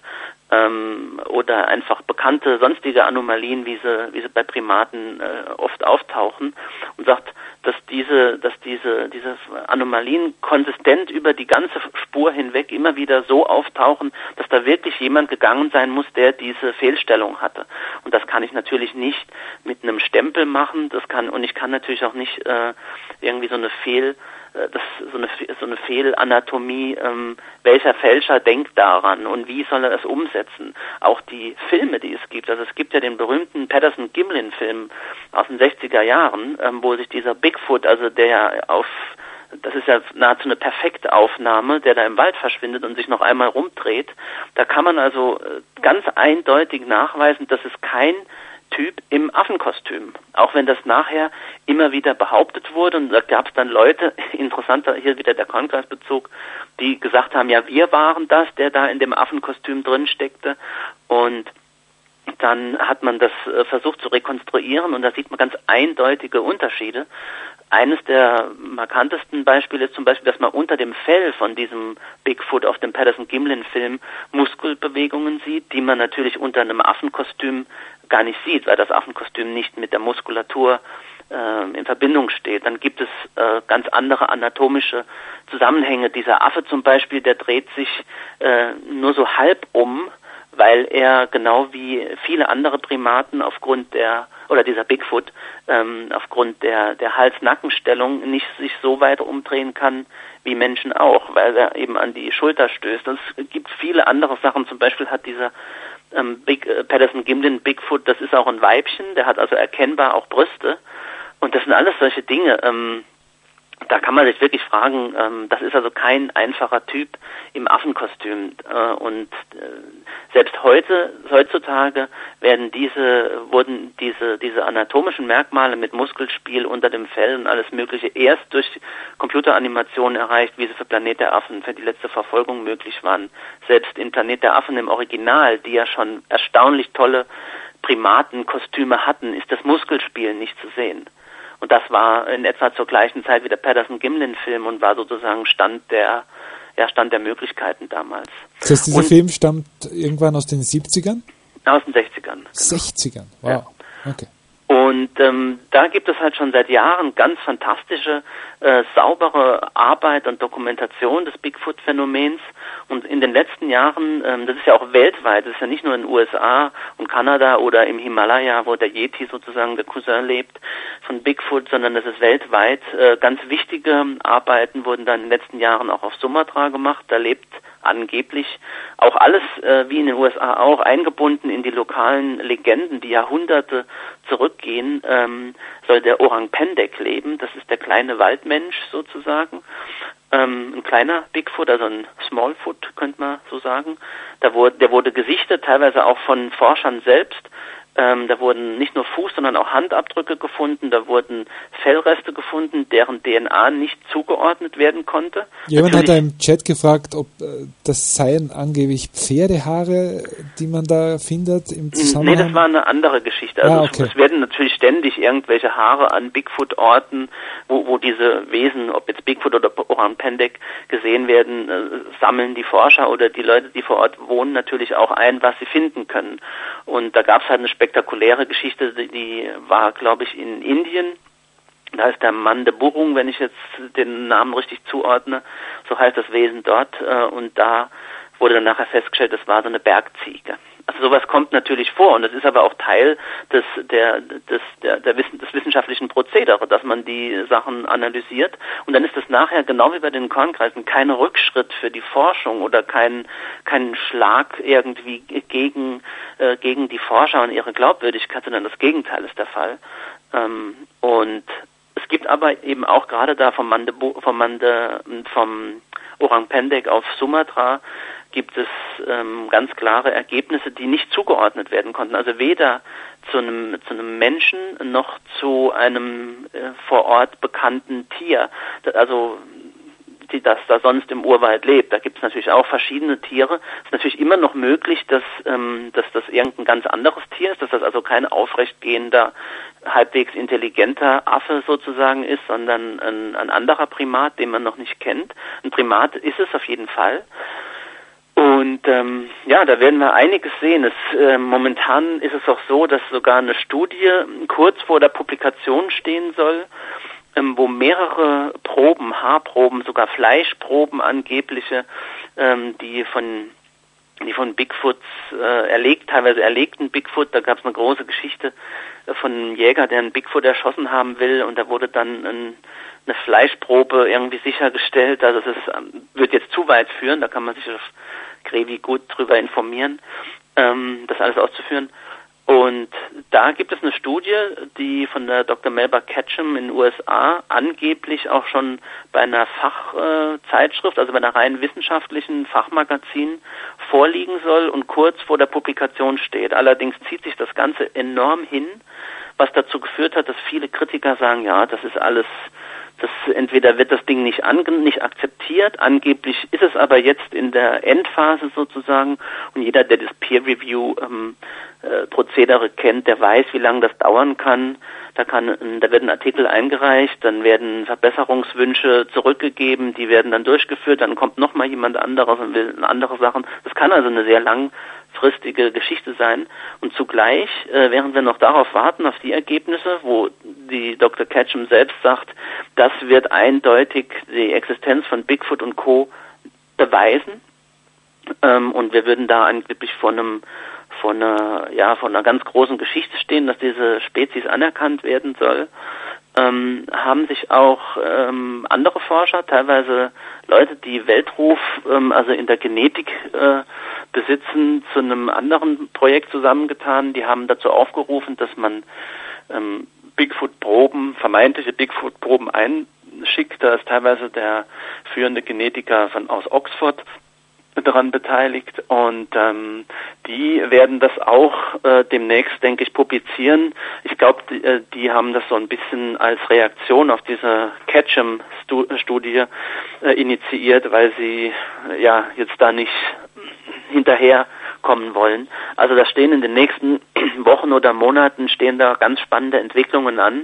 ähm, oder einfach bekannte sonstige Anomalien, wie sie wie sie bei Primaten äh, oft auftauchen, und sagt, dass diese dass diese diese Anomalien konsistent über die ganze Spur hinweg immer wieder so auftauchen, dass da wirklich jemand gegangen sein muss, der diese Fehlstellung hatte. Und das kann ich natürlich nicht mit einem Stempel machen. Das kann und ich kann natürlich auch nicht äh, irgendwie so eine Fehl das so eine so eine Fehlanatomie, ähm, welcher Fälscher denkt daran und wie soll er das umsetzen? Auch die Filme, die es gibt, also es gibt ja den berühmten Patterson-Gimlin-Film aus den sechziger Jahren, ähm, wo sich dieser Bigfoot, also der auf das ist ja nahezu eine perfekte Aufnahme, der da im Wald verschwindet und sich noch einmal rumdreht. Da kann man also ganz eindeutig nachweisen, dass es kein Typ im Affenkostüm, auch wenn das nachher immer wieder behauptet wurde, und da gab es dann Leute, interessanter hier wieder der Kornkreisbezug, die gesagt haben, ja, wir waren das, der da in dem Affenkostüm drin steckte, und dann hat man das äh, versucht zu rekonstruieren und da sieht man ganz eindeutige Unterschiede. Eines der markantesten Beispiele ist zum Beispiel, dass man unter dem Fell von diesem Bigfoot auf dem Patterson-Gimlin-Film Muskelbewegungen sieht, die man natürlich unter einem Affenkostüm gar nicht sieht, weil das Affenkostüm nicht mit der Muskulatur äh, in Verbindung steht. Dann gibt es äh, ganz andere anatomische Zusammenhänge. Dieser Affe zum Beispiel, der dreht sich äh, nur so halb um, weil er genau wie viele andere Primaten aufgrund der, oder dieser Bigfoot, ähm, aufgrund der, der Hals-Nacken-Stellung nicht sich so weit umdrehen kann wie Menschen auch, weil er eben an die Schulter stößt. Und es gibt viele andere Sachen, zum Beispiel hat dieser ähm, Big, äh, Patterson-Gimlin Bigfoot, das ist auch ein Weibchen, der hat also erkennbar auch Brüste. Und das sind alles solche Dinge, ähm, da kann man sich wirklich fragen, ähm, das ist also kein einfacher Typ im Affenkostüm. Äh, und äh, selbst heute, heutzutage werden diese, wurden diese, diese anatomischen Merkmale mit Muskelspiel unter dem Fell und alles Mögliche erst durch Computeranimationen erreicht, wie sie für Planet der Affen, für die letzte Verfolgung möglich waren. Selbst in Planet der Affen im Original, die ja schon erstaunlich tolle Primatenkostüme hatten, ist das Muskelspiel nicht zu sehen. Und das war in etwa zur gleichen Zeit wie der Patterson-Gimlin-Film und war sozusagen Stand der, ja, Stand der Möglichkeiten damals. Das heißt, dieser und Film stammt irgendwann aus den siebzigern? Aus den sechzigern. Genau. sechzigern, wow. Ja. Okay. Und Und ähm, da gibt es halt schon seit Jahren ganz fantastische, äh, saubere Arbeit und Dokumentation des Bigfoot-Phänomens. Und in den letzten Jahren, ähm, das ist ja auch weltweit, das ist ja nicht nur in den U S A und Kanada oder im Himalaya, wo der Yeti sozusagen, der Cousin lebt von Bigfoot, sondern das ist weltweit. Äh, ganz wichtige Arbeiten wurden da in den letzten Jahren auch auf Sumatra gemacht. Da lebt angeblich auch alles, äh, wie in den U S A auch, eingebunden in die lokalen Legenden, die Jahrhunderte zurückgehen, ähm, soll der Orang Pendek leben. Das ist der kleine Waldmensch sozusagen. Ähm, ein kleiner Bigfoot, also ein Smallfoot, könnte man so sagen. Da wurde, der wurde gesichtet, teilweise auch von Forschern selbst. Ähm, da wurden nicht nur Fuß, sondern auch Handabdrücke gefunden, da wurden Fellreste gefunden, deren D N A nicht zugeordnet werden konnte. Jemand Natürlich, hat da im Chat gefragt, ob äh, das seien angeblich Pferdehaare, die man da findet im Zusammenhang? Nee, das war eine andere Geschichte. Also ah, okay. es, es werden natürlich ständig irgendwelche Haare an Bigfoot-Orten, wo, wo diese Wesen, ob jetzt Bigfoot oder Orang Pendek gesehen werden, äh, sammeln die Forscher oder die Leute, die vor Ort wohnen, natürlich auch ein, was sie finden können. Und da gab es halt eine spektakuläre Geschichte, die, die war, glaube ich, in Indien. Da ist der Mandeburung, wenn ich jetzt den Namen richtig zuordne, so heißt das Wesen dort. Äh, und da wurde dann nachher festgestellt, das war so eine Bergziege. Also sowas kommt natürlich vor und das ist aber auch Teil des, der, des, der, der Wissen, des wissenschaftlichen Prozedere, dass man die Sachen analysiert und dann ist das nachher genau wie bei den Kornkreisen kein Rückschritt für die Forschung oder kein, kein Schlag irgendwie gegen, äh, gegen die Forscher und ihre Glaubwürdigkeit, sondern das Gegenteil ist der Fall. Ähm, und es gibt aber eben auch gerade da vom Mande, vom Mande, vom Orang Pendek auf Sumatra gibt es ähm, ganz klare Ergebnisse, die nicht zugeordnet werden konnten. Also weder zu einem zu einem Menschen noch zu einem äh, vor Ort bekannten Tier. Also die, das da sonst im Urwald lebt. Da gibt es natürlich auch verschiedene Tiere. Es ist natürlich immer noch möglich, dass ähm, dass das irgendein ganz anderes Tier ist, dass das also kein aufrechtgehender, halbwegs intelligenter Affe sozusagen ist, sondern ein, ein anderer Primat, den man noch nicht kennt. Ein Primat ist es auf jeden Fall. Und ähm, ja, da werden wir einiges sehen. Es, äh, momentan ist es auch so, dass sogar eine Studie kurz vor der Publikation stehen soll, ähm, wo mehrere Proben, Haarproben, sogar Fleischproben angebliche, ähm, die von die von Bigfoots äh, erlegt, teilweise erlegten Bigfoot, da gab es eine große Geschichte äh, von einem Jäger, der einen Bigfoot erschossen haben will und da wurde dann ein eine Fleischprobe irgendwie sichergestellt. Also das ist, wird jetzt zu weit führen, da kann man sich auf Grevi gut drüber informieren, ähm, das alles auszuführen. Und da gibt es eine Studie, die von der Doktor Melba Ketchum in den U S A angeblich auch schon bei einer Fachzeitschrift, äh, also bei einer rein wissenschaftlichen Fachmagazin vorliegen soll und kurz vor der Publikation steht. Allerdings zieht sich das Ganze enorm hin, was dazu geführt hat, dass viele Kritiker sagen, ja, das ist alles, das entweder wird das Ding nicht ange- nicht akzeptiert, angeblich ist es aber jetzt in der Endphase sozusagen und jeder, der das Peer-Review-Prozedere ähm, äh, kennt, der weiß, wie lange das dauern kann. Da kann, da wird ein Artikel eingereicht, dann werden Verbesserungswünsche zurückgegeben, die werden dann durchgeführt, dann kommt noch mal jemand anderes und will andere Sachen. Das kann also eine sehr langfristige Geschichte sein. Und zugleich, äh, während wir noch darauf warten, auf die Ergebnisse, wo die Doktor Ketchum selbst sagt, das wird eindeutig die Existenz von Bigfoot und Co. beweisen. Ähm, und wir würden da angeblich vor einem vor einer, ja, vor einer ganz großen Geschichte stehen, dass diese Spezies anerkannt werden soll, ähm, haben sich auch ähm, andere Forscher, teilweise Leute, die Weltruf, ähm, also in der Genetik äh, besitzen, zu einem anderen Projekt zusammengetan. Die haben dazu aufgerufen, dass man ähm, Bigfoot-Proben, vermeintliche Bigfoot-Proben einschickt. Da ist teilweise der führende Genetiker von aus Oxford daran beteiligt und ähm, die werden das auch äh, demnächst, denke ich, publizieren. Ich glaube, die, äh, die haben das so ein bisschen als Reaktion auf diese Ketchum-Studie äh, initiiert, weil sie äh, ja jetzt da nicht hinterherkommen wollen. Also da stehen in den nächsten Wochen oder Monaten stehen da ganz spannende Entwicklungen an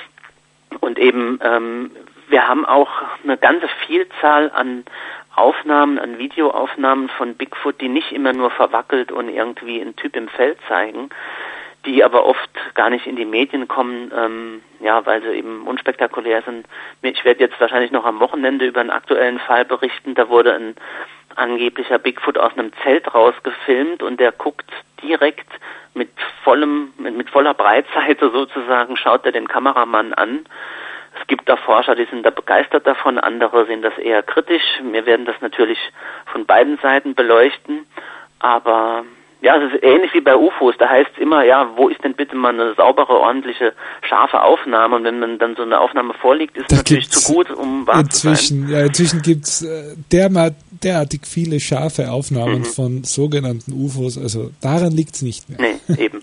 und eben ähm, wir haben auch eine ganze Vielzahl an Aufnahmen, an Videoaufnahmen von Bigfoot, die nicht immer nur verwackelt und irgendwie einen Typ im Feld zeigen. die aber oft gar nicht in die Medien kommen, ähm, ja, weil sie eben unspektakulär sind. Ich werde jetzt wahrscheinlich noch am Wochenende über einen aktuellen Fall berichten. Da wurde ein angeblicher Bigfoot aus einem Zelt rausgefilmt und der guckt direkt mit vollem, mit, mit voller Breitseite sozusagen, schaut er den Kameramann an. Es gibt da Forscher, die sind da begeistert davon, andere sehen das eher kritisch. Wir werden das natürlich von beiden Seiten beleuchten, aber ja, es ist ähnlich wie bei U F Os. Da heißt es immer, ja, wo ist denn bitte mal eine saubere, ordentliche, scharfe Aufnahme? Und wenn man dann so eine Aufnahme vorliegt, ist es natürlich zu gut, um wahr inzwischen, zu sein. Ja, inzwischen gibt's äh, derma, derartig viele scharfe Aufnahmen mhm. von sogenannten U F Os. Also daran liegt's nicht mehr. Nee, eben.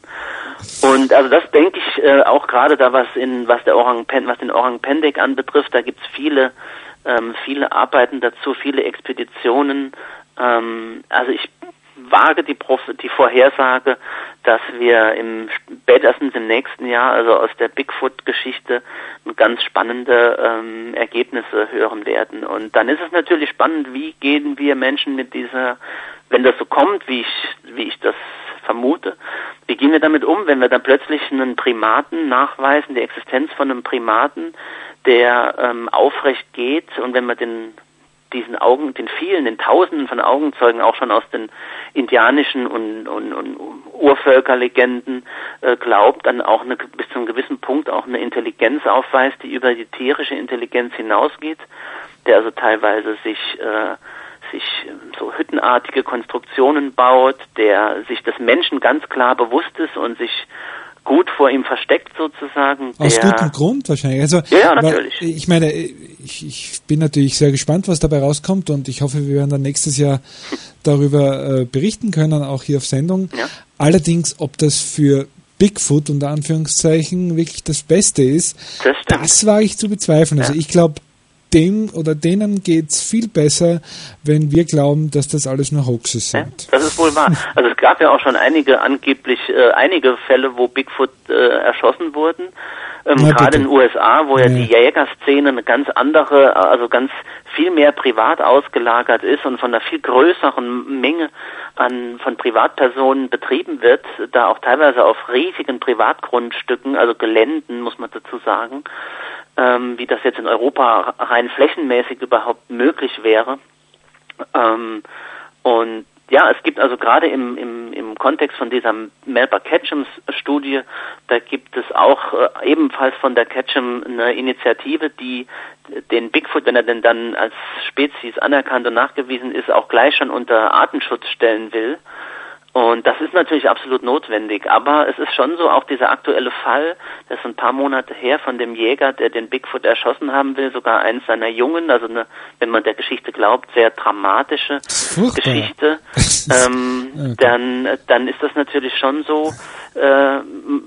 Und also das denke ich äh, auch gerade da, was in was der Orang Pen, was den Orang Pendek anbetrifft, da gibt's viele, ähm, viele Arbeiten dazu, viele Expeditionen. Ähm, also ich wage die, Prof die Vorhersage, dass wir im spätestens im nächsten Jahr, also aus der Bigfoot-Geschichte, ganz spannende ähm, Ergebnisse hören werden. Und dann ist es natürlich spannend, wie gehen wir Menschen mit dieser, wenn das so kommt, wie ich, wie ich das vermute, wie gehen wir damit um, wenn wir dann plötzlich einen Primaten nachweisen, die Existenz von einem Primaten, der ähm, aufrecht geht, und wenn wir den diesen Augen, den vielen, den Tausenden von Augenzeugen auch schon aus den indianischen und, und, und Urvölkerlegenden äh, glaubt, dann auch eine, bis zu einem gewissen Punkt auch eine Intelligenz aufweist, die über die tierische Intelligenz hinausgeht, der also teilweise sich äh, sich so hüttenartige Konstruktionen baut, der sich des Menschen ganz klar bewusst ist und sich gut vor ihm versteckt sozusagen. Aus gutem Grund wahrscheinlich. Also, ja, ja, natürlich. Ich meine, ich, ich bin natürlich sehr gespannt, was dabei rauskommt, und ich hoffe, wir werden dann nächstes Jahr darüber äh, berichten können, auch hier auf Sendung. Ja. Allerdings, ob das für Bigfoot unter Anführungszeichen wirklich das Beste ist, das, das war ich zu bezweifeln. Ja. Also ich glaube, dem oder denen geht's viel besser, wenn wir glauben, dass das alles nur Hoaxes sind. Ja, das ist wohl wahr. Also es gab ja auch schon einige angeblich äh, einige Fälle, wo Bigfoot äh, erschossen wurden. Ähm, gerade in den U S A, wo ja, ja die Jägerszene eine ganz andere, also ganz viel mehr privat ausgelagert ist und von einer viel größeren Menge an von Privatpersonen betrieben wird, da auch teilweise auf riesigen Privatgrundstücken, also Geländen, muss man dazu sagen, ähm, wie das jetzt in Europa rein flächenmäßig überhaupt möglich wäre. Ähm, und ja, es gibt also gerade im, im, im Kontext von dieser Melba Ketchum-Studie, da gibt es auch äh, ebenfalls von der Ketchum eine Initiative, die den Bigfoot, wenn er denn dann als Spezies anerkannt und nachgewiesen ist, auch gleich schon unter Artenschutz stellen will. Und das ist natürlich absolut notwendig, aber es ist schon so, auch dieser aktuelle Fall, das ist ein paar Monate her, von dem Jäger, der den Bigfoot erschossen haben will, sogar eins seiner Jungen, also eine, wenn man der Geschichte glaubt, sehr dramatische Geschichte, ähm, okay. dann, dann ist das natürlich schon so, äh,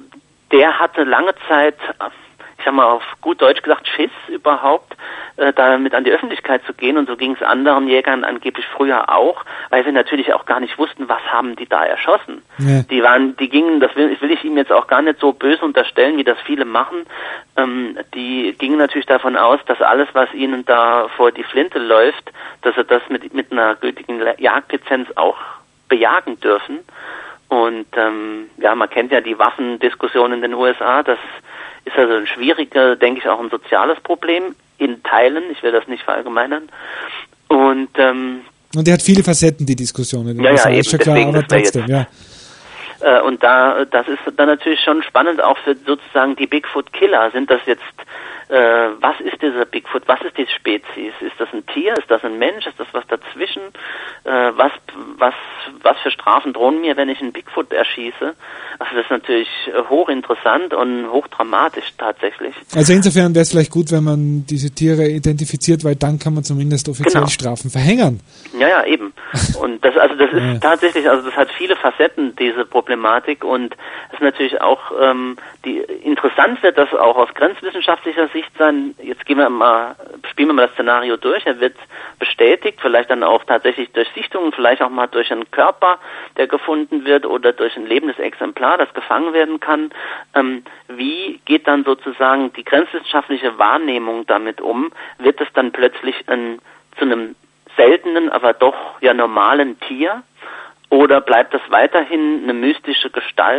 der hatte lange Zeit, ich sag mal auf gut Deutsch gesagt, Schiss überhaupt, äh, damit an die Öffentlichkeit zu gehen, und so ging es anderen Jägern angeblich früher auch, weil sie natürlich auch gar nicht wussten, was haben die da erschossen. Ja. Die waren, die gingen, das will, will ich ihm jetzt auch gar nicht so böse unterstellen, wie das viele machen, ähm, die gingen natürlich davon aus, dass alles, was ihnen da vor die Flinte läuft, dass sie das mit, mit einer gültigen Jagdlizenz auch bejagen dürfen. Und ähm, ja, man kennt ja die Waffendiskussion in den U S A, das ist also ein schwieriger, denke ich, auch ein soziales Problem in Teilen. Ich will das nicht verallgemeinern. Und ähm, und er hat viele Facetten, die Diskussion. Ja, ja, eben, schon klar, aber trotzdem, ja. Äh, und da, das ist dann natürlich schon spannend, auch für sozusagen die Bigfoot-Killer. Sind das jetzt, äh, was ist dieser Bigfoot? Was ist die Spezies? Ist das ein Tier? Ist das ein Mensch? Ist das was dazwischen? Äh, was, was, was für Strafen drohen mir, wenn ich einen Bigfoot erschieße? Also das ist natürlich hochinteressant und hochdramatisch tatsächlich. Also insofern wäre es vielleicht gut, wenn man diese Tiere identifiziert, weil dann kann man zumindest offiziell genau. Strafen verhängen. Ja, ja, eben. Und das, also das ist ja. tatsächlich, also das hat viele Facetten, diese Problematik, und es ist natürlich auch, ähm, die, interessant wird das auch aus grenzwissenschaftlicher Sicht sein. Jetzt gehen wir mal, spielen wir mal das Szenario durch. Er wird bestätigt, vielleicht dann auch tatsächlich durch Sichtungen, vielleicht auch mal durch einen Körper, der gefunden wird, oder durch ein lebendes Exemplar, das gefangen werden kann. Ähm, wie geht dann sozusagen die grenzwissenschaftliche Wahrnehmung damit um? Wird es dann plötzlich ein, zu einem seltenen, aber doch ja normalen Tier? Oder bleibt das weiterhin eine mystische Gestalt?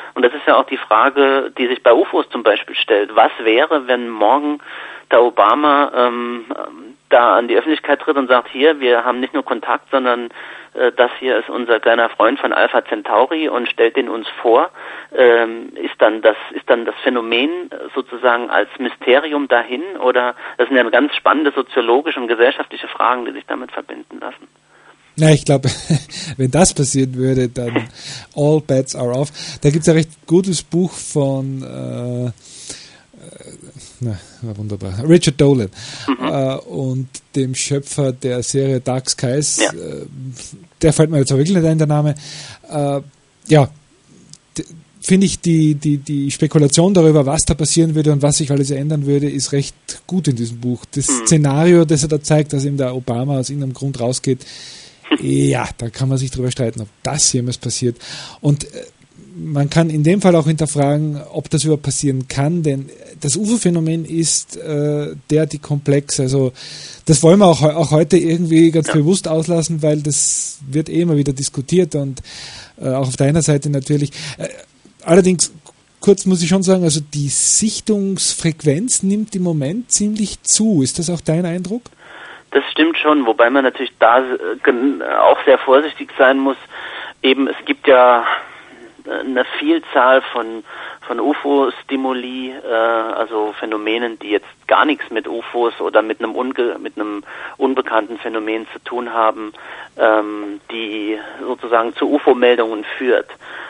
Und das ist ja auch die Frage, die sich bei U F Os zum Beispiel stellt. Was wäre, wenn morgen der Obama ähm, da an die Öffentlichkeit tritt und sagt, hier, wir haben nicht nur Kontakt, sondern äh, das hier ist unser kleiner Freund von Alpha Centauri und stellt den uns vor, ähm, ist dann das ist dann das Phänomen sozusagen als Mysterium dahin, oder das sind ja ganz spannende soziologische und gesellschaftliche Fragen, die sich damit verbinden lassen. Ja, ich glaube, wenn das passieren würde, dann all bets are off. Da gibt es ein recht gutes Buch von äh, Na, wunderbar. Richard Dolan mhm. äh, und dem Schöpfer der Serie Dark Skies, ja. äh, der fällt mir jetzt auch wirklich nicht ein, der Name. Äh, ja, d- finde ich die, die, die Spekulation darüber, was da passieren würde und was sich alles ändern würde, ist recht gut in diesem Buch. Das mhm. Szenario, das er da zeigt, dass ihm der Obama aus irgendeinem Grund rausgeht, ja, da kann man sich drüber streiten, ob das jemals passiert. Und äh, man kann in dem Fall auch hinterfragen, ob das überhaupt passieren kann, denn das U F O-Phänomen ist äh, derartig komplex. Also das wollen wir auch, auch heute irgendwie ganz ja. bewusst auslassen, weil das wird eh immer wieder diskutiert und äh, auch auf der einen Seite natürlich. Äh, allerdings, kurz muss ich schon sagen, also die Sichtungsfrequenz nimmt im Moment ziemlich zu. Ist das auch dein Eindruck? Das stimmt schon, wobei man natürlich da äh, auch sehr vorsichtig sein muss. Eben, es gibt ja eine Vielzahl von von U F O-Stimuli, äh, also Phänomenen, die jetzt gar nichts mit U F Os oder mit einem unge mit einem unbekannten Phänomen zu tun haben, ähm, die sozusagen zu U F O-Meldungen führt.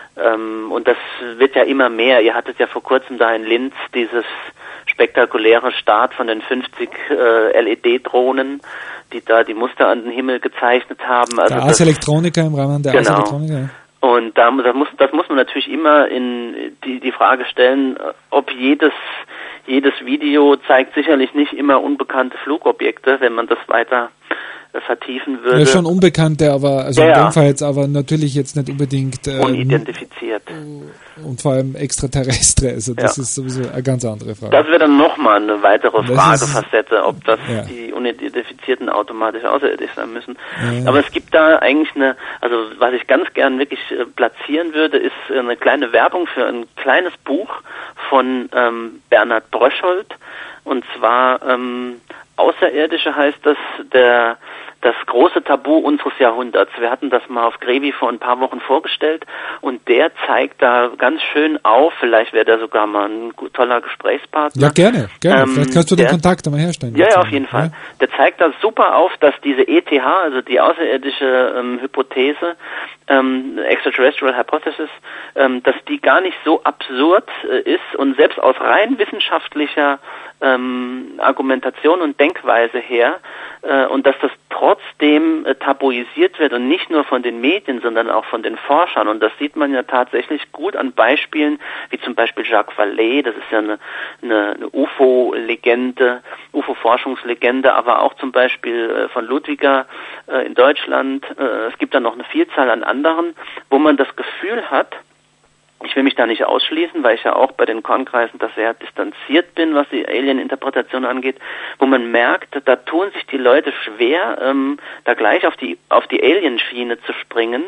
Ähm, und das wird ja immer mehr. Ihr hattet ja vor kurzem da in Linz dieses spektakuläre Start von den fünfzig äh, L E D-Drohnen, die da die Muster an den Himmel gezeichnet haben. Also der Ars Electronica im Rahmen der genau. Ars Electronica. Und da, da muss, das muss man natürlich immer in die, die Frage stellen, ob jedes, jedes Video zeigt sicherlich nicht immer unbekannte Flugobjekte, wenn man das weiter vertiefen würde. Ja, schon Unbekannte, aber also ja, in dem Fall jetzt aber natürlich jetzt nicht unbedingt äh, unidentifiziert. Und vor allem Extraterrestre, also das ja. ist sowieso eine ganz andere Frage. Das wäre dann nochmal eine weitere das Fragefacette, ob das ja. die Unidentifizierten automatisch außerirdisch sein müssen. Ja. Aber es gibt da eigentlich eine, also was ich ganz gern wirklich äh, platzieren würde, ist eine kleine Werbung für ein kleines Buch von ähm, Bernhard Bröschold, und zwar ähm, Außerirdische heißt das, der das große Tabu unseres Jahrhunderts. Wir hatten das mal auf Grevi vor ein paar Wochen vorgestellt, und der zeigt da ganz schön auf, vielleicht wäre der sogar mal ein gut, toller Gesprächspartner. Ja, gerne, gerne. Ähm, vielleicht kannst du den der, Kontakt einmal herstellen. Ja, ja, auf jeden Fall. Ja. Der zeigt da super auf, dass diese E T H, also die außerirdische ähm, Hypothese, ähm, Extraterrestrial Hypothesis, ähm, dass die gar nicht so absurd äh, ist und selbst aus rein wissenschaftlicher ähm, Argumentation und Denkweise her, äh, und dass das trotzdem äh, tabuisiert wird, und nicht nur von den Medien, sondern auch von den Forschern. Und das sieht man ja tatsächlich gut an Beispielen, wie zum Beispiel Jacques Vallée, das ist ja eine, eine, eine U F O-Legende, U F O-Forschungslegende, aber auch zum Beispiel äh, von Ludwiger äh, in Deutschland. Äh, es gibt dann noch eine Vielzahl an anderen, wo man das Gefühl hat, ich will mich da nicht ausschließen, weil ich ja auch bei den Kornkreisen da sehr distanziert bin, was die Alien-Interpretation angeht, wo man merkt, da tun sich die Leute schwer, ähm, da gleich auf die auf die Alien-Schiene zu springen,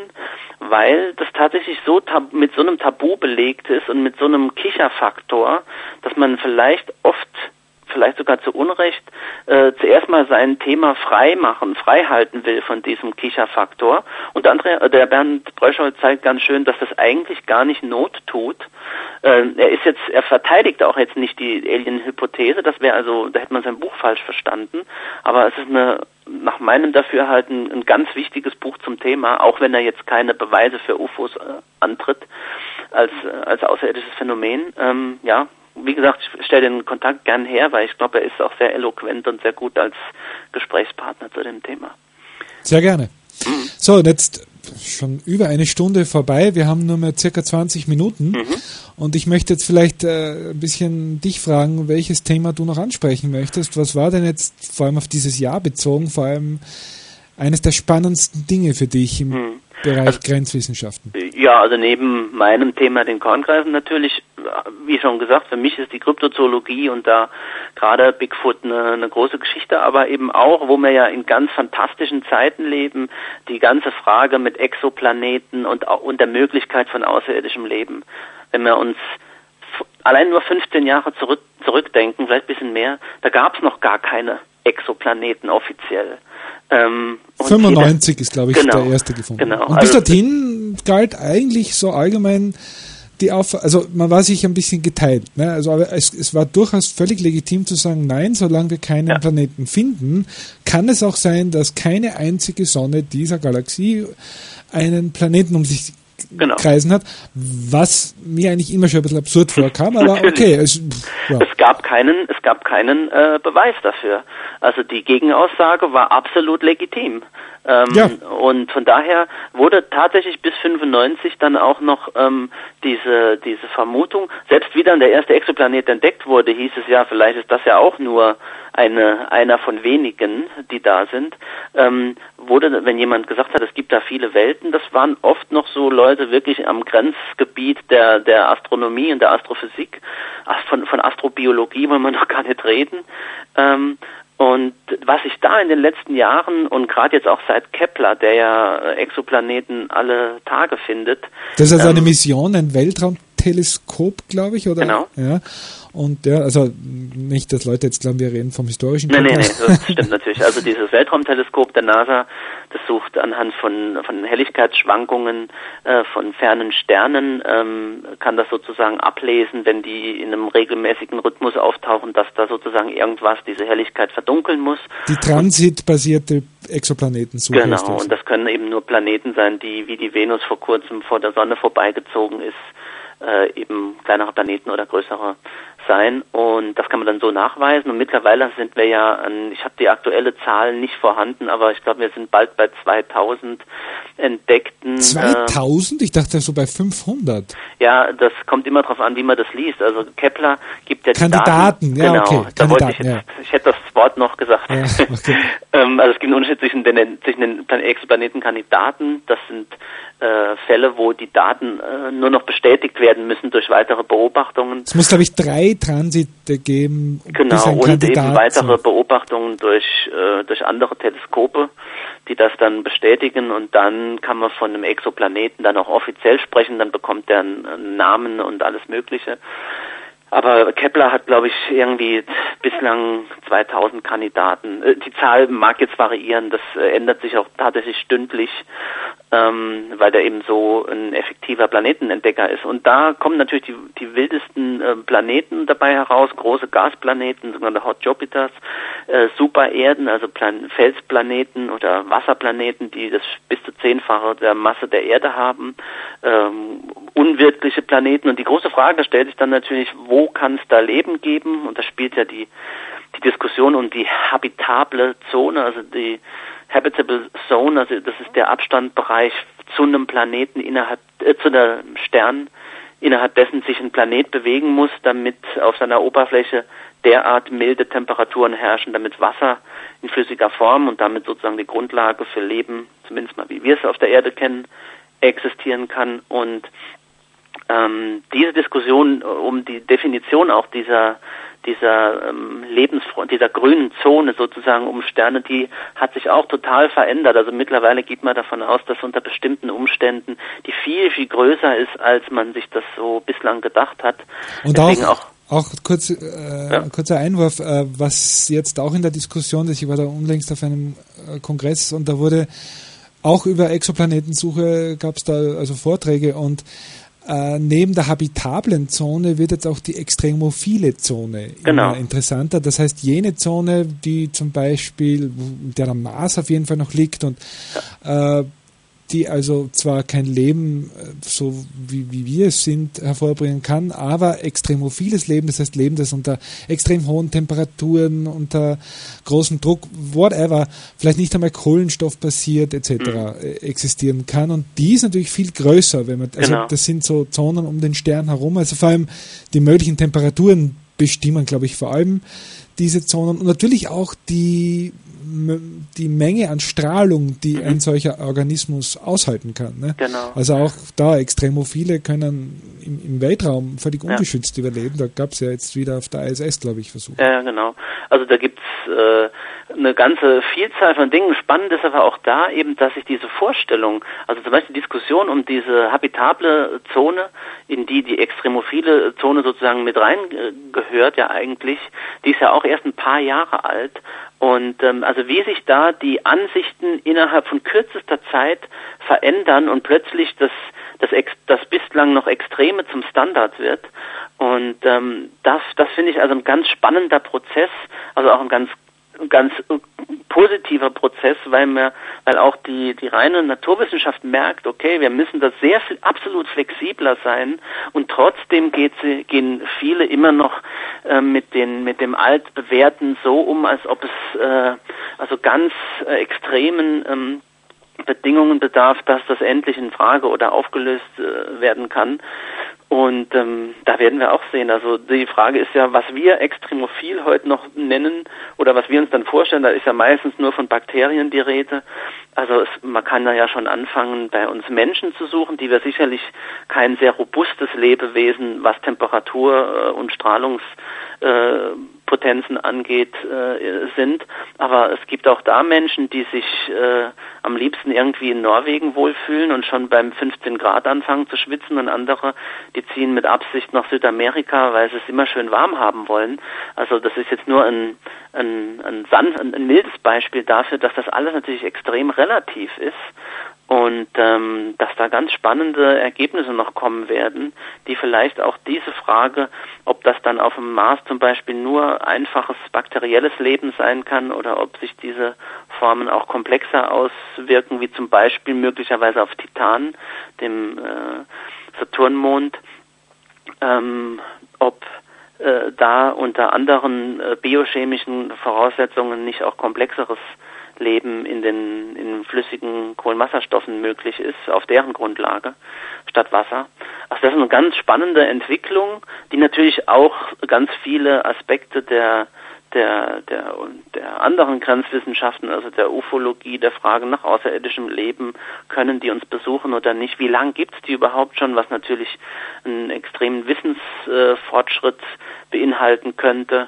weil das tatsächlich so tab- mit so einem Tabu belegt ist und mit so einem Kicherfaktor, dass man vielleicht oft, vielleicht sogar zu Unrecht, äh, zuerst mal sein Thema frei machen, frei halten will von diesem Kicherfaktor. Und der, andere, der Bernd Bröschold zeigt ganz schön, dass das eigentlich gar nicht Not tut. Äh, er ist jetzt, er verteidigt auch jetzt nicht die Alien-Hypothese, das wäre also, da hätte man sein Buch falsch verstanden. Aber es ist eine, nach meinem Dafürhalten, ein ganz wichtiges Buch zum Thema, auch wenn er jetzt keine Beweise für U F Os äh, antritt als, äh, als außerirdisches Phänomen. Ähm, ja, Wie gesagt, ich stelle den Kontakt gern her, weil ich glaube, er ist auch sehr eloquent und sehr gut als Gesprächspartner zu dem Thema. Sehr gerne. Mhm. So, und jetzt schon über eine Stunde vorbei. Wir haben nur mehr circa zwanzig Minuten. Mhm. Und ich möchte jetzt vielleicht äh, ein bisschen dich fragen, welches Thema du noch ansprechen möchtest. Was war denn jetzt vor allem auf dieses Jahr bezogen, vor allem eines der spannendsten Dinge für dich im mhm. Bereich also, Grenzwissenschaften? Ja, also neben meinem Thema, den Kornkreisen natürlich, wie schon gesagt, für mich ist die Kryptozoologie und da gerade Bigfoot eine, eine große Geschichte, aber eben auch, wo wir ja in ganz fantastischen Zeiten leben, die ganze Frage mit Exoplaneten und, und der Möglichkeit von außerirdischem Leben. wenn wir uns f- allein nur fünfzehn Jahre zurück, zurückdenken, vielleicht ein bisschen mehr, da gab es noch gar keine Exoplaneten offiziell. Ähm, fünfundneunzig jeder, ist, glaube ich, genau, der erste gefunden. Genau, und bis also, dorthin galt eigentlich so allgemein die Auf... Also man war sich ein bisschen geteilt. Ne? Also aber es, es war durchaus völlig legitim zu sagen, nein, solange wir keinen ja. Planeten finden, kann es auch sein, dass keine einzige Sonne dieser Galaxie einen Planeten um sich genau. kreisen hat, was mir eigentlich immer schon ein bisschen absurd vorkam, aber okay. Es, ja. es gab keinen, es gab keinen äh, Beweis dafür. Also die Gegenaussage war absolut legitim. Ähm, ja. Und von daher wurde tatsächlich bis fünfundneunzig dann auch noch ähm, diese diese Vermutung, selbst wie dann der erste Exoplanet entdeckt wurde, hieß es ja, vielleicht ist das ja auch nur eine einer von wenigen, die da sind. Ähm, wurde, wenn jemand gesagt hat, es gibt da viele Welten, das waren oft noch so Leute wirklich am Grenzgebiet der der Astronomie und der Astrophysik, von von Astrobiologie wollen wir noch gar nicht reden. Ähm, Und was sich da in den letzten Jahren und gerade jetzt auch seit Kepler, der ja Exoplaneten alle Tage findet. Das ist also ähm, eine Mission, ein Weltraumteleskop, glaube ich, oder? Genau. Ja. Und ja, also nicht, dass Leute jetzt glauben, wir reden vom historischen Kepler. Nein, nein, nee, das stimmt natürlich. Also dieses Weltraumteleskop der NASA, das sucht anhand von von Helligkeitsschwankungen äh, von fernen Sternen, ähm, kann das sozusagen ablesen, wenn die in einem regelmäßigen Rhythmus auftauchen, dass da sozusagen irgendwas diese Helligkeit verdunkeln muss. Die transitbasierte Exoplanetensuche. Genau, ist das. Und das können eben nur Planeten sein, die wie die Venus vor kurzem vor der Sonne vorbeigezogen ist, äh, eben kleinere Planeten oder größere sein, und das kann man dann so nachweisen, und mittlerweile sind wir ja an, ich habe die aktuelle Zahl nicht vorhanden, aber ich glaube, wir sind bald bei zweitausend entdeckten. zweitausend? Äh, ich dachte so bei fünfhundert. Ja, das kommt immer darauf an, wie man das liest. Also Kepler gibt ja die Kandidaten, Daten. Ja, genau, okay. da Kandidaten, wollte ich jetzt, ja. ich hätte das Wort noch gesagt. Ja, okay. ähm, also es gibt einen Unterschied zwischen den, zwischen den Exoplanetenkandidaten, das sind äh, Fälle, wo die Daten äh, nur noch bestätigt werden müssen durch weitere Beobachtungen. Es muss, glaube ich, drei Transite geben. Genau, bis ein und Kandidat eben weitere so. Beobachtungen durch, äh, durch andere Teleskope, die das dann bestätigen, und dann kann man von einem Exoplaneten dann auch offiziell sprechen, dann bekommt der einen Namen und alles Mögliche. Aber Kepler hat, glaube ich, irgendwie bislang zweitausend Kandidaten. Die Zahl mag jetzt variieren, das ändert sich auch tatsächlich stündlich, ähm, weil der eben so ein effektiver Planetenentdecker ist. Und da kommen natürlich die, die wildesten äh, Planeten dabei heraus, große Gasplaneten, sogenannte Hot Jupiters, äh, Supererden, also Plan- Felsplaneten oder Wasserplaneten, die das bis zu zehnfache der Masse der Erde haben, ähm, unwirtliche Planeten. Und die große Frage stellt sich dann natürlich, wo kann es da Leben geben? Und da spielt ja die, die Diskussion um die habitable Zone, also die Habitable Zone, also das ist der Abstandbereich zu einem Planeten innerhalb, äh, zu einem Stern, innerhalb dessen sich ein Planet bewegen muss, damit auf seiner Oberfläche derart milde Temperaturen herrschen, damit Wasser in flüssiger Form und damit sozusagen die Grundlage für Leben, zumindest mal wie wir es auf der Erde kennen, existieren kann. Und ähm, diese Diskussion um die Definition auch dieser dieser ähm, Lebensfront, dieser grünen Zone sozusagen um Sterne, die hat sich auch total verändert. Also mittlerweile geht man davon aus, dass unter bestimmten Umständen die viel, viel größer ist, als man sich das so bislang gedacht hat. Und Deswegen auch, auch, auch kurz, äh, ja. kurzer Einwurf, äh, was jetzt auch in der Diskussion ist, ich war da unlängst auf einem äh, Kongress, und da wurde auch über Exoplanetensuche, gab es da also Vorträge, und Äh, neben der habitablen Zone wird jetzt auch die extremophile Zone genau. immer interessanter. Das heißt, jene Zone, die zum Beispiel, der am Mars auf jeden Fall noch liegt, und ja. äh, die also zwar kein Leben, so wie, wie wir es sind, hervorbringen kann, aber extremophiles Leben, das heißt Leben, das unter extrem hohen Temperaturen, unter großem Druck, whatever, vielleicht nicht einmal kohlenstoffbasiert et cetera mhm. existieren kann. Und die ist natürlich viel größer, wenn man, also genau. das sind so Zonen um den Stern herum, also vor allem die möglichen Temperaturen bestimmen, glaube ich, vor allem diese Zonen, und natürlich auch die die Menge an Strahlung, die mhm. ein solcher Organismus aushalten kann. Ne? Genau. Also auch da, Extremophile können im, im Weltraum völlig ungeschützt ja. überleben. Da gab es ja jetzt wieder auf der I S S, glaube ich, Versuche. Ja, genau. Also da gibt's äh, eine ganze Vielzahl von Dingen. Spannend ist aber auch da eben, dass sich diese Vorstellung, also zum Beispiel die Diskussion um diese habitable Zone, in die die extremophile Zone sozusagen mit reingehört, ja eigentlich, die ist ja auch erst ein paar Jahre alt. Und ähm, also wie sich da die Ansichten innerhalb von kürzester Zeit verändern und plötzlich das das, das bislang noch Extreme zum Standard wird. Und ähm, das das finde ich also ein ganz spannender Prozess, also auch ein ganz ganz positiver Prozess, weil mir, weil auch die die reine Naturwissenschaft merkt, okay, wir müssen da sehr viel, absolut flexibler sein, und trotzdem geht sie, gehen viele immer noch äh, mit den mit dem Altbewährten so um, als ob es äh, also ganz äh, extremen ähm, Bedingungen bedarf, dass das endlich in Frage oder aufgelöst äh, werden kann. Und ähm, da werden wir auch sehen. Also die Frage ist ja, was wir extremophil heute noch nennen oder was wir uns dann vorstellen, da ist ja meistens nur von Bakterien die Rede. Also es, man kann da ja schon anfangen, bei uns Menschen zu suchen, die wir sicherlich kein sehr robustes Lebewesen, was Temperatur äh, und Strahlungs äh, Potenzen angeht, äh, sind. Aber es gibt auch da Menschen, die sich äh, am liebsten irgendwie in Norwegen wohlfühlen und schon beim fünfzehn Grad anfangen zu schwitzen, und andere, die ziehen mit Absicht nach Südamerika, weil sie es immer schön warm haben wollen. Also das ist jetzt nur ein, ein, ein, sanft, ein, ein mildes Beispiel dafür, dass das alles natürlich extrem relativ ist. Und ähm, dass da ganz spannende Ergebnisse noch kommen werden, die vielleicht auch diese Frage, ob das dann auf dem Mars zum Beispiel nur einfaches bakterielles Leben sein kann oder ob sich diese Formen auch komplexer auswirken, wie zum Beispiel möglicherweise auf Titan, dem äh, Saturnmond, ähm, ob äh, da unter anderen äh, biochemischen Voraussetzungen nicht auch komplexeres Leben in den in flüssigen Kohlenwasserstoffen möglich ist, auf deren Grundlage, statt Wasser. Also das ist eine ganz spannende Entwicklung, die natürlich auch ganz viele Aspekte der der der der anderen Grenzwissenschaften, also der Ufologie, der Frage nach außerirdischem Leben, können die uns besuchen oder nicht, wie lang gibt es die überhaupt schon, was natürlich einen extremen Wissensfortschritt beinhalten könnte.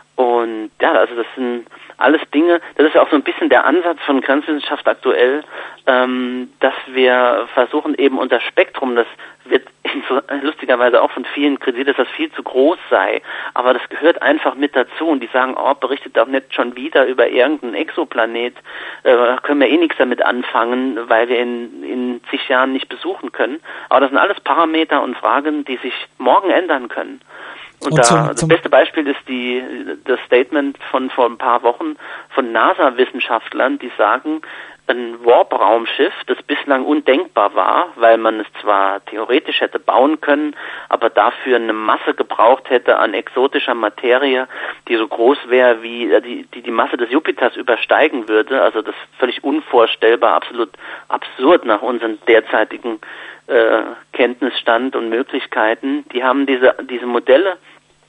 Und ja, also das sind alles Dinge, das ist ja auch so ein bisschen der Ansatz von Grenzwissenschaft aktuell, ähm, dass wir versuchen eben unter Spektrum, das wird so, lustigerweise auch von vielen kritisiert, dass das viel zu groß sei, aber das gehört einfach mit dazu, und die sagen, oh, berichtet doch nicht schon wieder über irgendeinen Exoplanet, äh, können wir eh nichts damit anfangen, weil wir ihn in zig Jahren nicht besuchen können, aber das sind alles Parameter und Fragen, die sich morgen ändern können. Und, und da, zum, das beste Beispiel ist die, das Statement von vor ein paar Wochen von NASA-Wissenschaftlern, die sagen, ein Warp-Raumschiff, das bislang undenkbar war, weil man es zwar theoretisch hätte bauen können, aber dafür eine Masse gebraucht hätte an exotischer Materie, die so groß wäre, wie die, die die Masse des Jupiters übersteigen würde. Also das ist völlig unvorstellbar, absolut absurd nach unseren derzeitigen äh, Kenntnisstand und Möglichkeiten. Die haben diese diese Modelle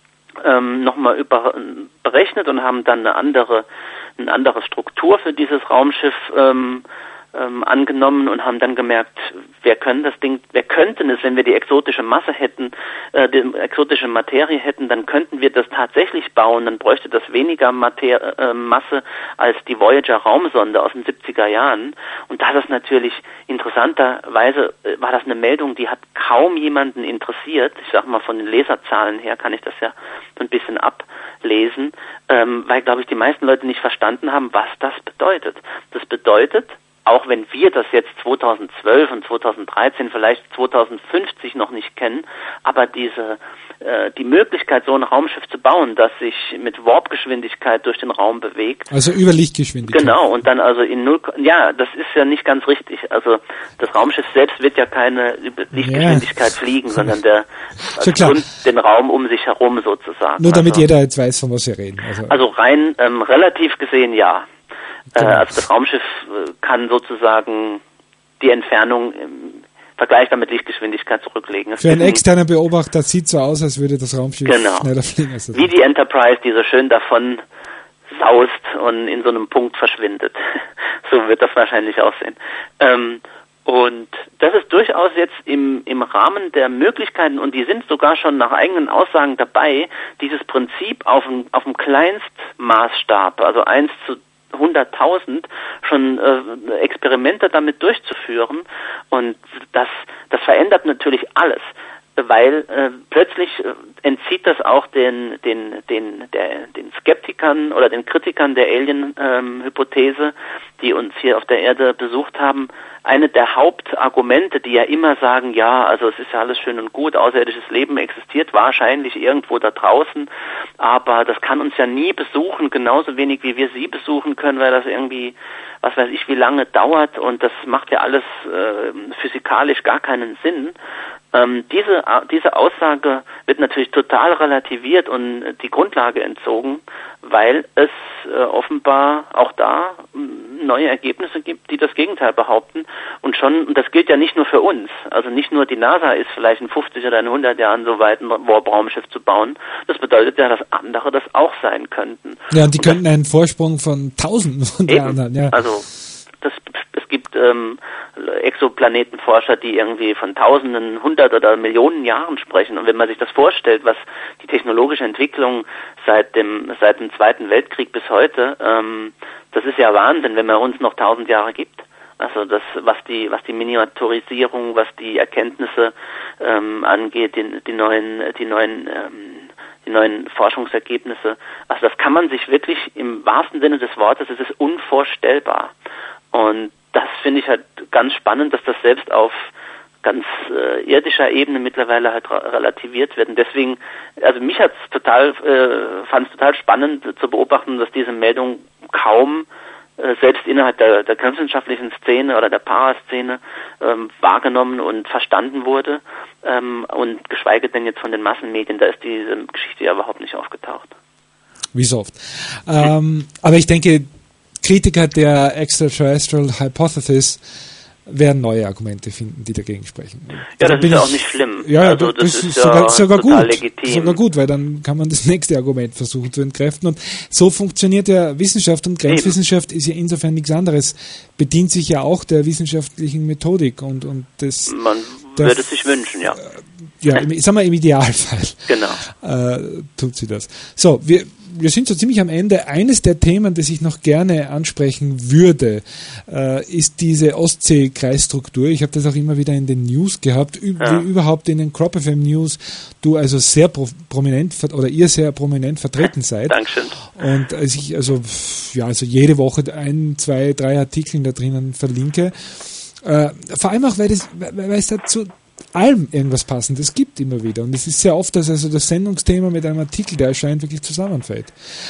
ähm, nochmal über berechnet und haben dann eine andere eine andere Struktur für dieses Raumschiff ähm, ähm, angenommen und haben dann gemerkt, wir können das Ding, wir könnten es, wenn wir die exotische Masse hätten, äh, die exotische Materie hätten, dann könnten wir das tatsächlich bauen, dann bräuchte das weniger Mater- äh, Masse als die Voyager-Raumsonde aus den siebziger Jahren. Und das ist natürlich interessanterweise, äh, war das eine Meldung, die hat kaum jemanden interessiert. Ich sag mal, von den Leserzahlen her kann ich das ja so ein bisschen ablesen, ähm, weil, glaube ich, die meisten Leute nicht verstanden haben, was das bedeutet. Das bedeutet, auch wenn wir das jetzt zweitausendzwölf und zweitausenddreizehn, vielleicht zweitausendfünfzig noch nicht kennen, aber diese äh, die Möglichkeit, so ein Raumschiff zu bauen, das sich mit Warpgeschwindigkeit durch den Raum bewegt. Also über Lichtgeschwindigkeit. Genau, und dann also in null, ja, das ist ja nicht ganz richtig. Also das Raumschiff selbst wird ja keine Lichtgeschwindigkeit ja. fliegen, sondern der also rund den Raum um sich herum sozusagen. Nur damit also, jeder jetzt weiß, von was wir reden. Also, also rein ähm, relativ gesehen ja. Genau. Äh, also das Raumschiff äh, kann sozusagen die Entfernung im Vergleich damit Lichtgeschwindigkeit zurücklegen. Das Für einen externen Beobachter sieht so aus, als würde das Raumschiff genau. schneller fliegen. Als das Wie die Enterprise, die so schön davon saust und in so einem Punkt verschwindet. So wird das wahrscheinlich aussehen. Ähm, und das ist durchaus jetzt im, im Rahmen der Möglichkeiten, und die sind sogar schon nach eigenen Aussagen dabei, dieses Prinzip auf dem, auf dem Kleinstmaßstab, also eins zu hunderttausend schon äh, Experimente damit durchzuführen. Und das, das verändert natürlich alles. Weil äh, plötzlich äh, entzieht das auch den den den der, den Skeptikern oder den Kritikern der Alien-Hypothese, ähm, die uns hier auf der Erde besucht haben, eine der Hauptargumente, die ja immer sagen, ja, also es ist ja alles schön und gut, außerirdisches Leben existiert wahrscheinlich irgendwo da draußen, aber das kann uns ja nie besuchen, genauso wenig wie wir sie besuchen können, weil das irgendwie, was weiß ich, wie lange dauert, und das macht ja alles äh, physikalisch gar keinen Sinn. Ähm, diese, diese Aussage wird natürlich total relativiert und die Grundlage entzogen, weil es äh, offenbar auch da äh, neue Ergebnisse gibt, die das Gegenteil behaupten. Und schon, und das gilt ja nicht nur für uns, also nicht nur die NASA ist vielleicht in fünfzig oder in hundert Jahren so weit, ein Warp-Raumschiff zu bauen. Das bedeutet ja, dass andere das auch sein könnten. Ja, und die und könnten das, einen Vorsprung von Tausenden von den anderen, ja. Also, das, es gibt ähm, Exoplanetenforscher, die irgendwie von Tausenden, hundert oder Millionen Jahren sprechen. Und wenn man sich das vorstellt, was die technologische Entwicklung seit dem seit dem Zweiten Weltkrieg bis heute, ähm, das ist ja Wahnsinn, wenn man uns noch tausend Jahre gibt. Also das, was die was die Miniaturisierung, was die Erkenntnisse ähm, angeht, die, die neuen die neuen ähm, die neuen Forschungsergebnisse. Also das kann man sich wirklich im wahrsten Sinne des Wortes, es ist unvorstellbar. Und das finde ich halt ganz spannend, dass das selbst auf ganz äh, irdischer Ebene mittlerweile halt ra- relativiert wird. Und deswegen, also mich hat's total, äh, fand es total spannend zu beobachten, dass diese Meldung kaum äh, selbst innerhalb der, der wissenschaftlichen Szene oder der Paraszene ähm, wahrgenommen und verstanden wurde. Ähm, und geschweige denn jetzt von den Massenmedien, da ist diese Geschichte ja überhaupt nicht aufgetaucht. Wie so oft. Ähm, aber ich denke, Kritiker der Extraterrestrial Hypothesis werden neue Argumente finden, die dagegen sprechen. Ja, das ist ja auch nicht schlimm. Ja, also das, das ist, ist ja sogar, sogar total gut. legitim. Sogar gut, weil dann kann man das nächste Argument versuchen zu entkräften. Und so funktioniert ja Wissenschaft, und Grenzwissenschaft Eben. ist ja insofern nichts anderes. Bedient sich ja auch der wissenschaftlichen Methodik und, und das. Man der, würde es sich wünschen, ja. Ja, im, sagen wir im Idealfall. Genau. Äh, tut sie das. So, wir, wir sind so ziemlich am Ende. Eines der Themen, das ich noch gerne ansprechen würde, äh, ist diese Ostsee-Kreisstruktur. Ich habe das auch immer wieder in den News gehabt, Ü- ja. wie überhaupt in den Crop F M News, du also sehr pro- prominent oder ihr sehr prominent vertreten seid. Dankeschön. Und als ich also ja also jede Woche ein, zwei, drei Artikel da drinnen verlinke, äh, vor allem auch, weil, das, weil es dazu allem irgendwas Passendes gibt immer wieder. Und es ist sehr oft, dass also das Sendungsthema mit einem Artikel, der erscheint, wirklich zusammenfällt.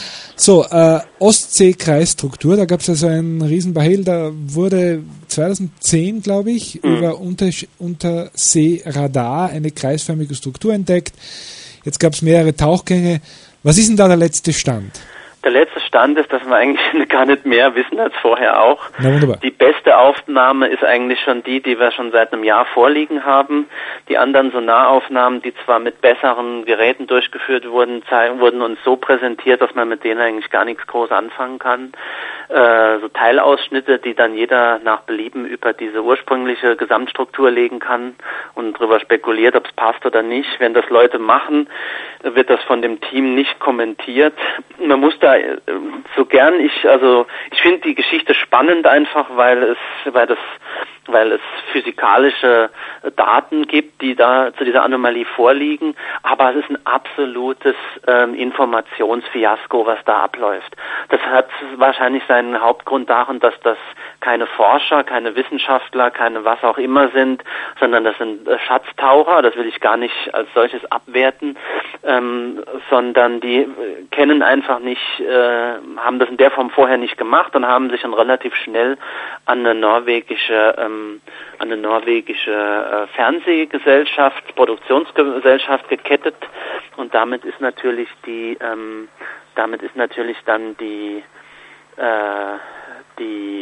So, äh, Ostsee-Kreisstruktur, da gab es also einen Riesenbahel, da wurde zweitausendzehn, glaube ich, mhm. über Unters- Unterseeradar eine kreisförmige Struktur entdeckt. Jetzt gab es mehrere Tauchgänge. Was ist denn da der letzte Stand? Der letzte Stand ist, dass wir eigentlich gar nicht mehr wissen als vorher auch. Na, wunderbar. Die beste Aufnahme ist eigentlich schon die, die wir schon seit einem Jahr vorliegen haben. Die anderen Sonaraufnahmen, die zwar mit besseren Geräten durchgeführt wurden, zeigen, wurden uns so präsentiert, dass man mit denen eigentlich gar nichts groß anfangen kann. Äh, so Teilausschnitte, die dann jeder nach Belieben über diese ursprüngliche Gesamtstruktur legen kann und darüber spekuliert, ob es passt oder nicht. Wenn das Leute machen, wird das von dem Team nicht kommentiert. Man muss da so gern ich, also ich finde die Geschichte spannend einfach, weil es, weil das, weil es physikalische Daten gibt, die da zu dieser Anomalie vorliegen, aber es ist ein absolutes ähm, Informationsfiasko, was da abläuft. Das hat wahrscheinlich seinen Hauptgrund darin, dass das keine Forscher, keine Wissenschaftler, keine was auch immer sind, sondern das sind äh, Schatztaucher, das will ich gar nicht als solches abwerten, ähm, sondern die äh, kennen einfach nicht, äh, haben das in der Form vorher nicht gemacht und haben sich dann relativ schnell an eine norwegische ähm, an eine norwegische äh, Fernsehgesellschaft, Produktionsgesellschaft gekettet, und damit ist natürlich die ähm, damit ist natürlich dann die äh, die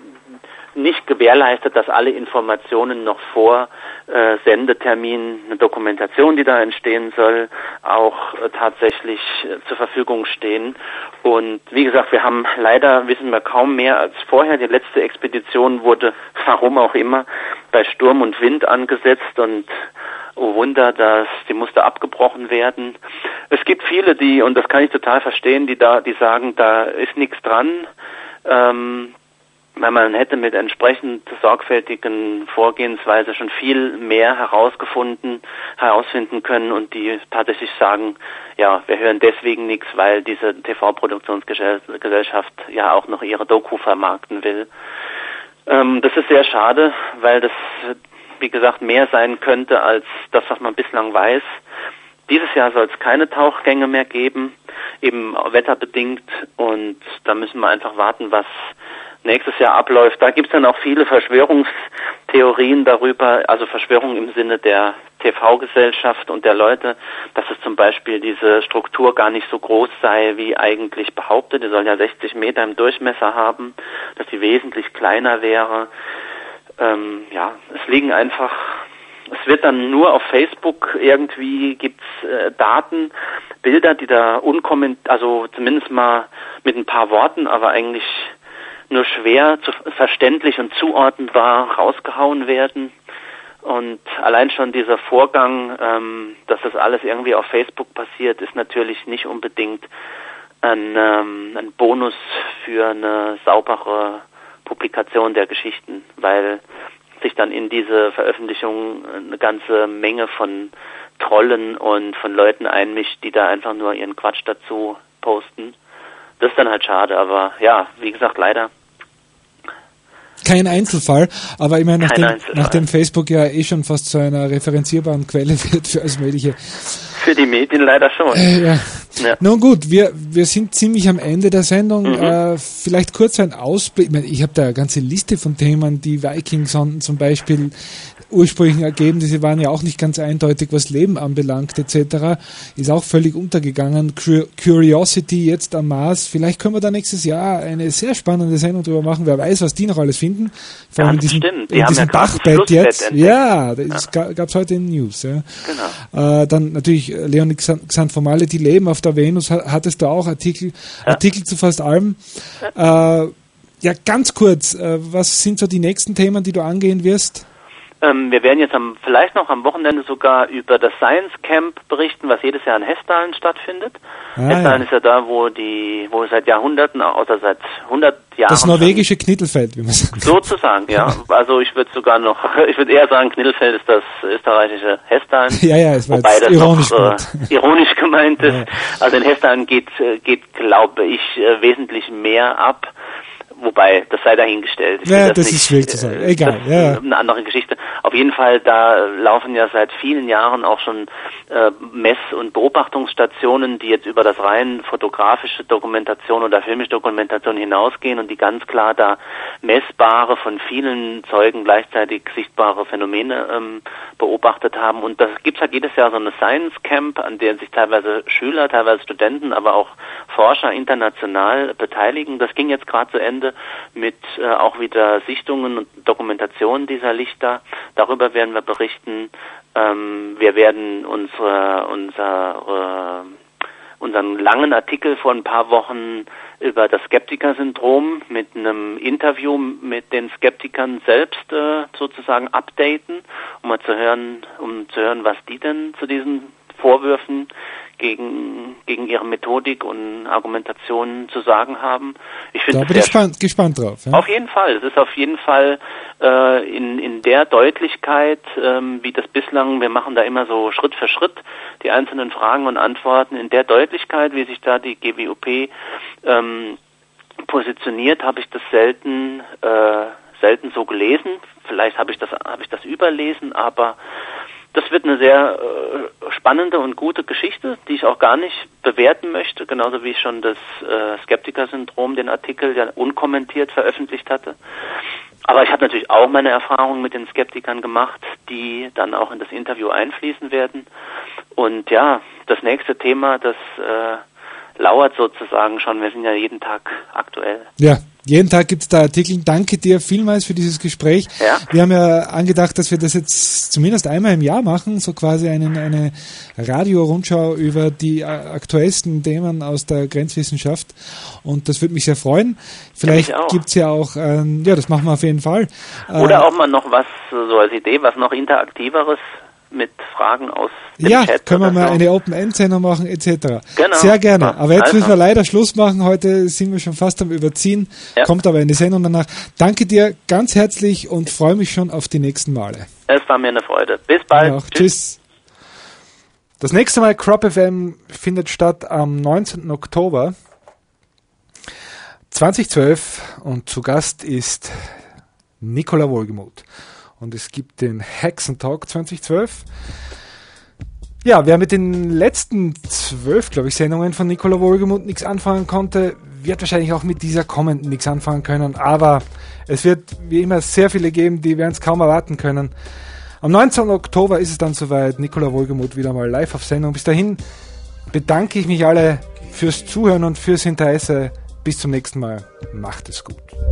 nicht gewährleistet, dass alle Informationen noch vor äh, Sendetermin, eine Dokumentation, die da entstehen soll, auch äh, tatsächlich äh, zur Verfügung stehen. Und wie gesagt, wir haben leider, wissen wir kaum mehr als vorher. Die letzte Expedition wurde, warum auch immer, bei Sturm und Wind angesetzt, und oh Wunder, dass die musste abgebrochen werden. Es gibt viele, die, und das kann ich total verstehen, die da, die sagen, da ist nichts dran. Ähm, weil man hätte mit entsprechend sorgfältigen Vorgehensweise schon viel mehr herausgefunden, herausfinden können und die tatsächlich sagen, ja, wir hören deswegen nichts, weil diese T V-Produktionsgesellschaft ja auch noch ihre Doku vermarkten will. Ähm, das ist sehr schade, weil das, wie gesagt, mehr sein könnte als das, was man bislang weiß. Dieses Jahr soll es keine Tauchgänge mehr geben, eben wetterbedingt, und da müssen wir einfach warten, was nächstes Jahr abläuft. Da gibt es dann auch viele Verschwörungstheorien darüber, also Verschwörungen im Sinne der T V-Gesellschaft und der Leute, dass es zum Beispiel diese Struktur gar nicht so groß sei, wie eigentlich behauptet. Die soll ja sechzig Meter im Durchmesser haben, dass die wesentlich kleiner wäre. Ähm, ja, es liegen einfach, es wird dann nur auf Facebook irgendwie, gibt's äh, Daten, Bilder, die da unkommentiert, also zumindest mal mit ein paar Worten, aber eigentlich nur schwer zu, verständlich und zuordnenbar rausgehauen werden. Und allein schon dieser Vorgang, ähm, dass das alles irgendwie auf Facebook passiert, ist natürlich nicht unbedingt ein, ähm, ein Bonus für eine saubere Publikation der Geschichten, weil sich dann in diese Veröffentlichung eine ganze Menge von Trollen und von Leuten einmischt, die da einfach nur ihren Quatsch dazu posten. Das ist dann halt schade, aber ja, wie gesagt, leider. Kein Einzelfall, aber ich meine, nachdem, nachdem Facebook ja eh schon fast zu einer referenzierbaren Quelle wird für alles Mögliche. Für die Medien leider schon. Äh, ja. Ja. Nun gut, wir, wir sind ziemlich am Ende der Sendung. Mhm. Äh, vielleicht kurz ein Ausblick. Ich meine, ich habe da eine ganze Liste von Themen, die Viking-Sonden zum Beispiel ursprünglich ergeben. Diese waren ja auch nicht ganz eindeutig, was Leben anbelangt et cetera. Ist auch völlig untergegangen. Curiosity jetzt am Mars. Vielleicht können wir da nächstes Jahr eine sehr spannende Sendung drüber machen. Wer weiß, was die noch alles finden. Vor allem in diesem, in diesem ja Bachbett jetzt. Entdeckt. Ja, das ja. gab es heute in den News. Ja. Genau. Äh, dann natürlich Leonie Xanformale, die leben auf der Venus. Hattest du auch Artikel, ja. Artikel zu fast allem. Ja, äh, ja ganz kurz, äh, was sind so die nächsten Themen, die du angehen wirst? Ähm, wir werden jetzt am, vielleicht noch am Wochenende sogar über das Science Camp berichten, was jedes Jahr in Hessdalen stattfindet. Ah, Hessdalen ja. ist ja da, wo die, wo seit Jahrhunderten, oder seit hundert Jahren. Das norwegische Knittelfeld, wie man sagt. Sozusagen, ja. Also ich würde sogar noch, ich würde eher sagen, Knittelfeld ist das österreichische Hessdalen. Ja, ja, es war wobei das ironisch, noch, äh, ironisch gemeint ist. Ja. Also in Hessdalen geht, geht, glaube ich, wesentlich mehr ab. Wobei, das sei dahingestellt. Ich ja, das, das nicht, ist schwierig zu sagen. Egal, das ja. ist eine andere Geschichte. Auf jeden Fall, da laufen ja seit vielen Jahren auch schon äh, Mess- und Beobachtungsstationen, die jetzt über das rein fotografische Dokumentation oder filmische Dokumentation hinausgehen und die ganz klar da messbare, von vielen Zeugen gleichzeitig sichtbare Phänomene ähm, beobachtet haben. Und das gibt's halt jedes Jahr so eine Science Camp, an der sich teilweise Schüler, teilweise Studenten, aber auch Forscher international beteiligen. Das ging jetzt gerade zu Ende mit äh, auch wieder Sichtungen und Dokumentationen dieser Lichter. Darüber werden wir berichten. Ähm, wir werden unsere, unsere, unseren langen Artikel vor ein paar Wochen über das Skeptiker-Syndrom mit einem Interview mit den Skeptikern selbst äh, sozusagen updaten, um mal zu hören, um zu hören, was die denn zu diesen Vorwürfen gegen gegen ihre Methodik und Argumentation zu sagen haben. Ich finde, da bin ich gespannt, gespannt drauf. Ja? Auf jeden Fall. Es ist auf jeden Fall äh, in in der Deutlichkeit, ähm, wie das bislang, wir machen da immer so Schritt für Schritt die einzelnen Fragen und Antworten, in der Deutlichkeit, wie sich da die G W U P ähm, positioniert, habe ich das selten äh, selten so gelesen. Vielleicht habe ich das habe ich das überlesen, aber das wird eine sehr äh, spannende und gute Geschichte, die ich auch gar nicht bewerten möchte, genauso wie ich schon das äh, Skeptiker-Syndrom, den Artikel ja unkommentiert veröffentlicht hatte. Aber ich habe natürlich auch meine Erfahrungen mit den Skeptikern gemacht, die dann auch in das Interview einfließen werden. Und ja, das nächste Thema, das äh, lauert sozusagen schon. Wir sind ja jeden Tag aktuell. Ja. Jeden Tag gibt es da Artikel. Danke dir vielmals für dieses Gespräch. Ja. Wir haben ja angedacht, dass wir das jetzt zumindest einmal im Jahr machen, so quasi einen, eine Radio-Rundschau über die aktuellsten Themen aus der Grenzwissenschaft. Und das würde mich sehr freuen. Vielleicht ja, gibt es ja auch, ähm, ja, das machen wir auf jeden Fall. Oder äh, auch mal noch was, so als Idee, was noch interaktiveres mit Fragen aus dem ja, Chat. Ja, können wir mal so. eine Open-End-Sendung machen, et cetera. Genau. Sehr gerne. Aber jetzt also. müssen wir leider Schluss machen. Heute sind wir schon fast am Überziehen. Ja. Kommt aber eine Sendung danach. Danke dir ganz herzlich und freue mich schon auf die nächsten Male. Es war mir eine Freude. Bis bald. Ja, tschüss. Das nächste Mal Crop F M findet statt am neunzehnten Oktober zweitausendzwölf und zu Gast ist Nicola Wohlgemuth. Und es gibt den Hexentalk zweitausendzwölf. Ja, wer mit den letzten zwölf, glaube ich, Sendungen von Nicola Wohlgemuth nichts anfangen konnte, wird wahrscheinlich auch mit dieser kommenden nichts anfangen können. Aber es wird wie immer sehr viele geben, die werden es kaum erwarten können. Am neunzehnten Oktober ist es dann soweit. Nicola Wohlgemuth wieder mal live auf Sendung. Bis dahin bedanke ich mich alle fürs Zuhören und fürs Interesse. Bis zum nächsten Mal. Macht es gut.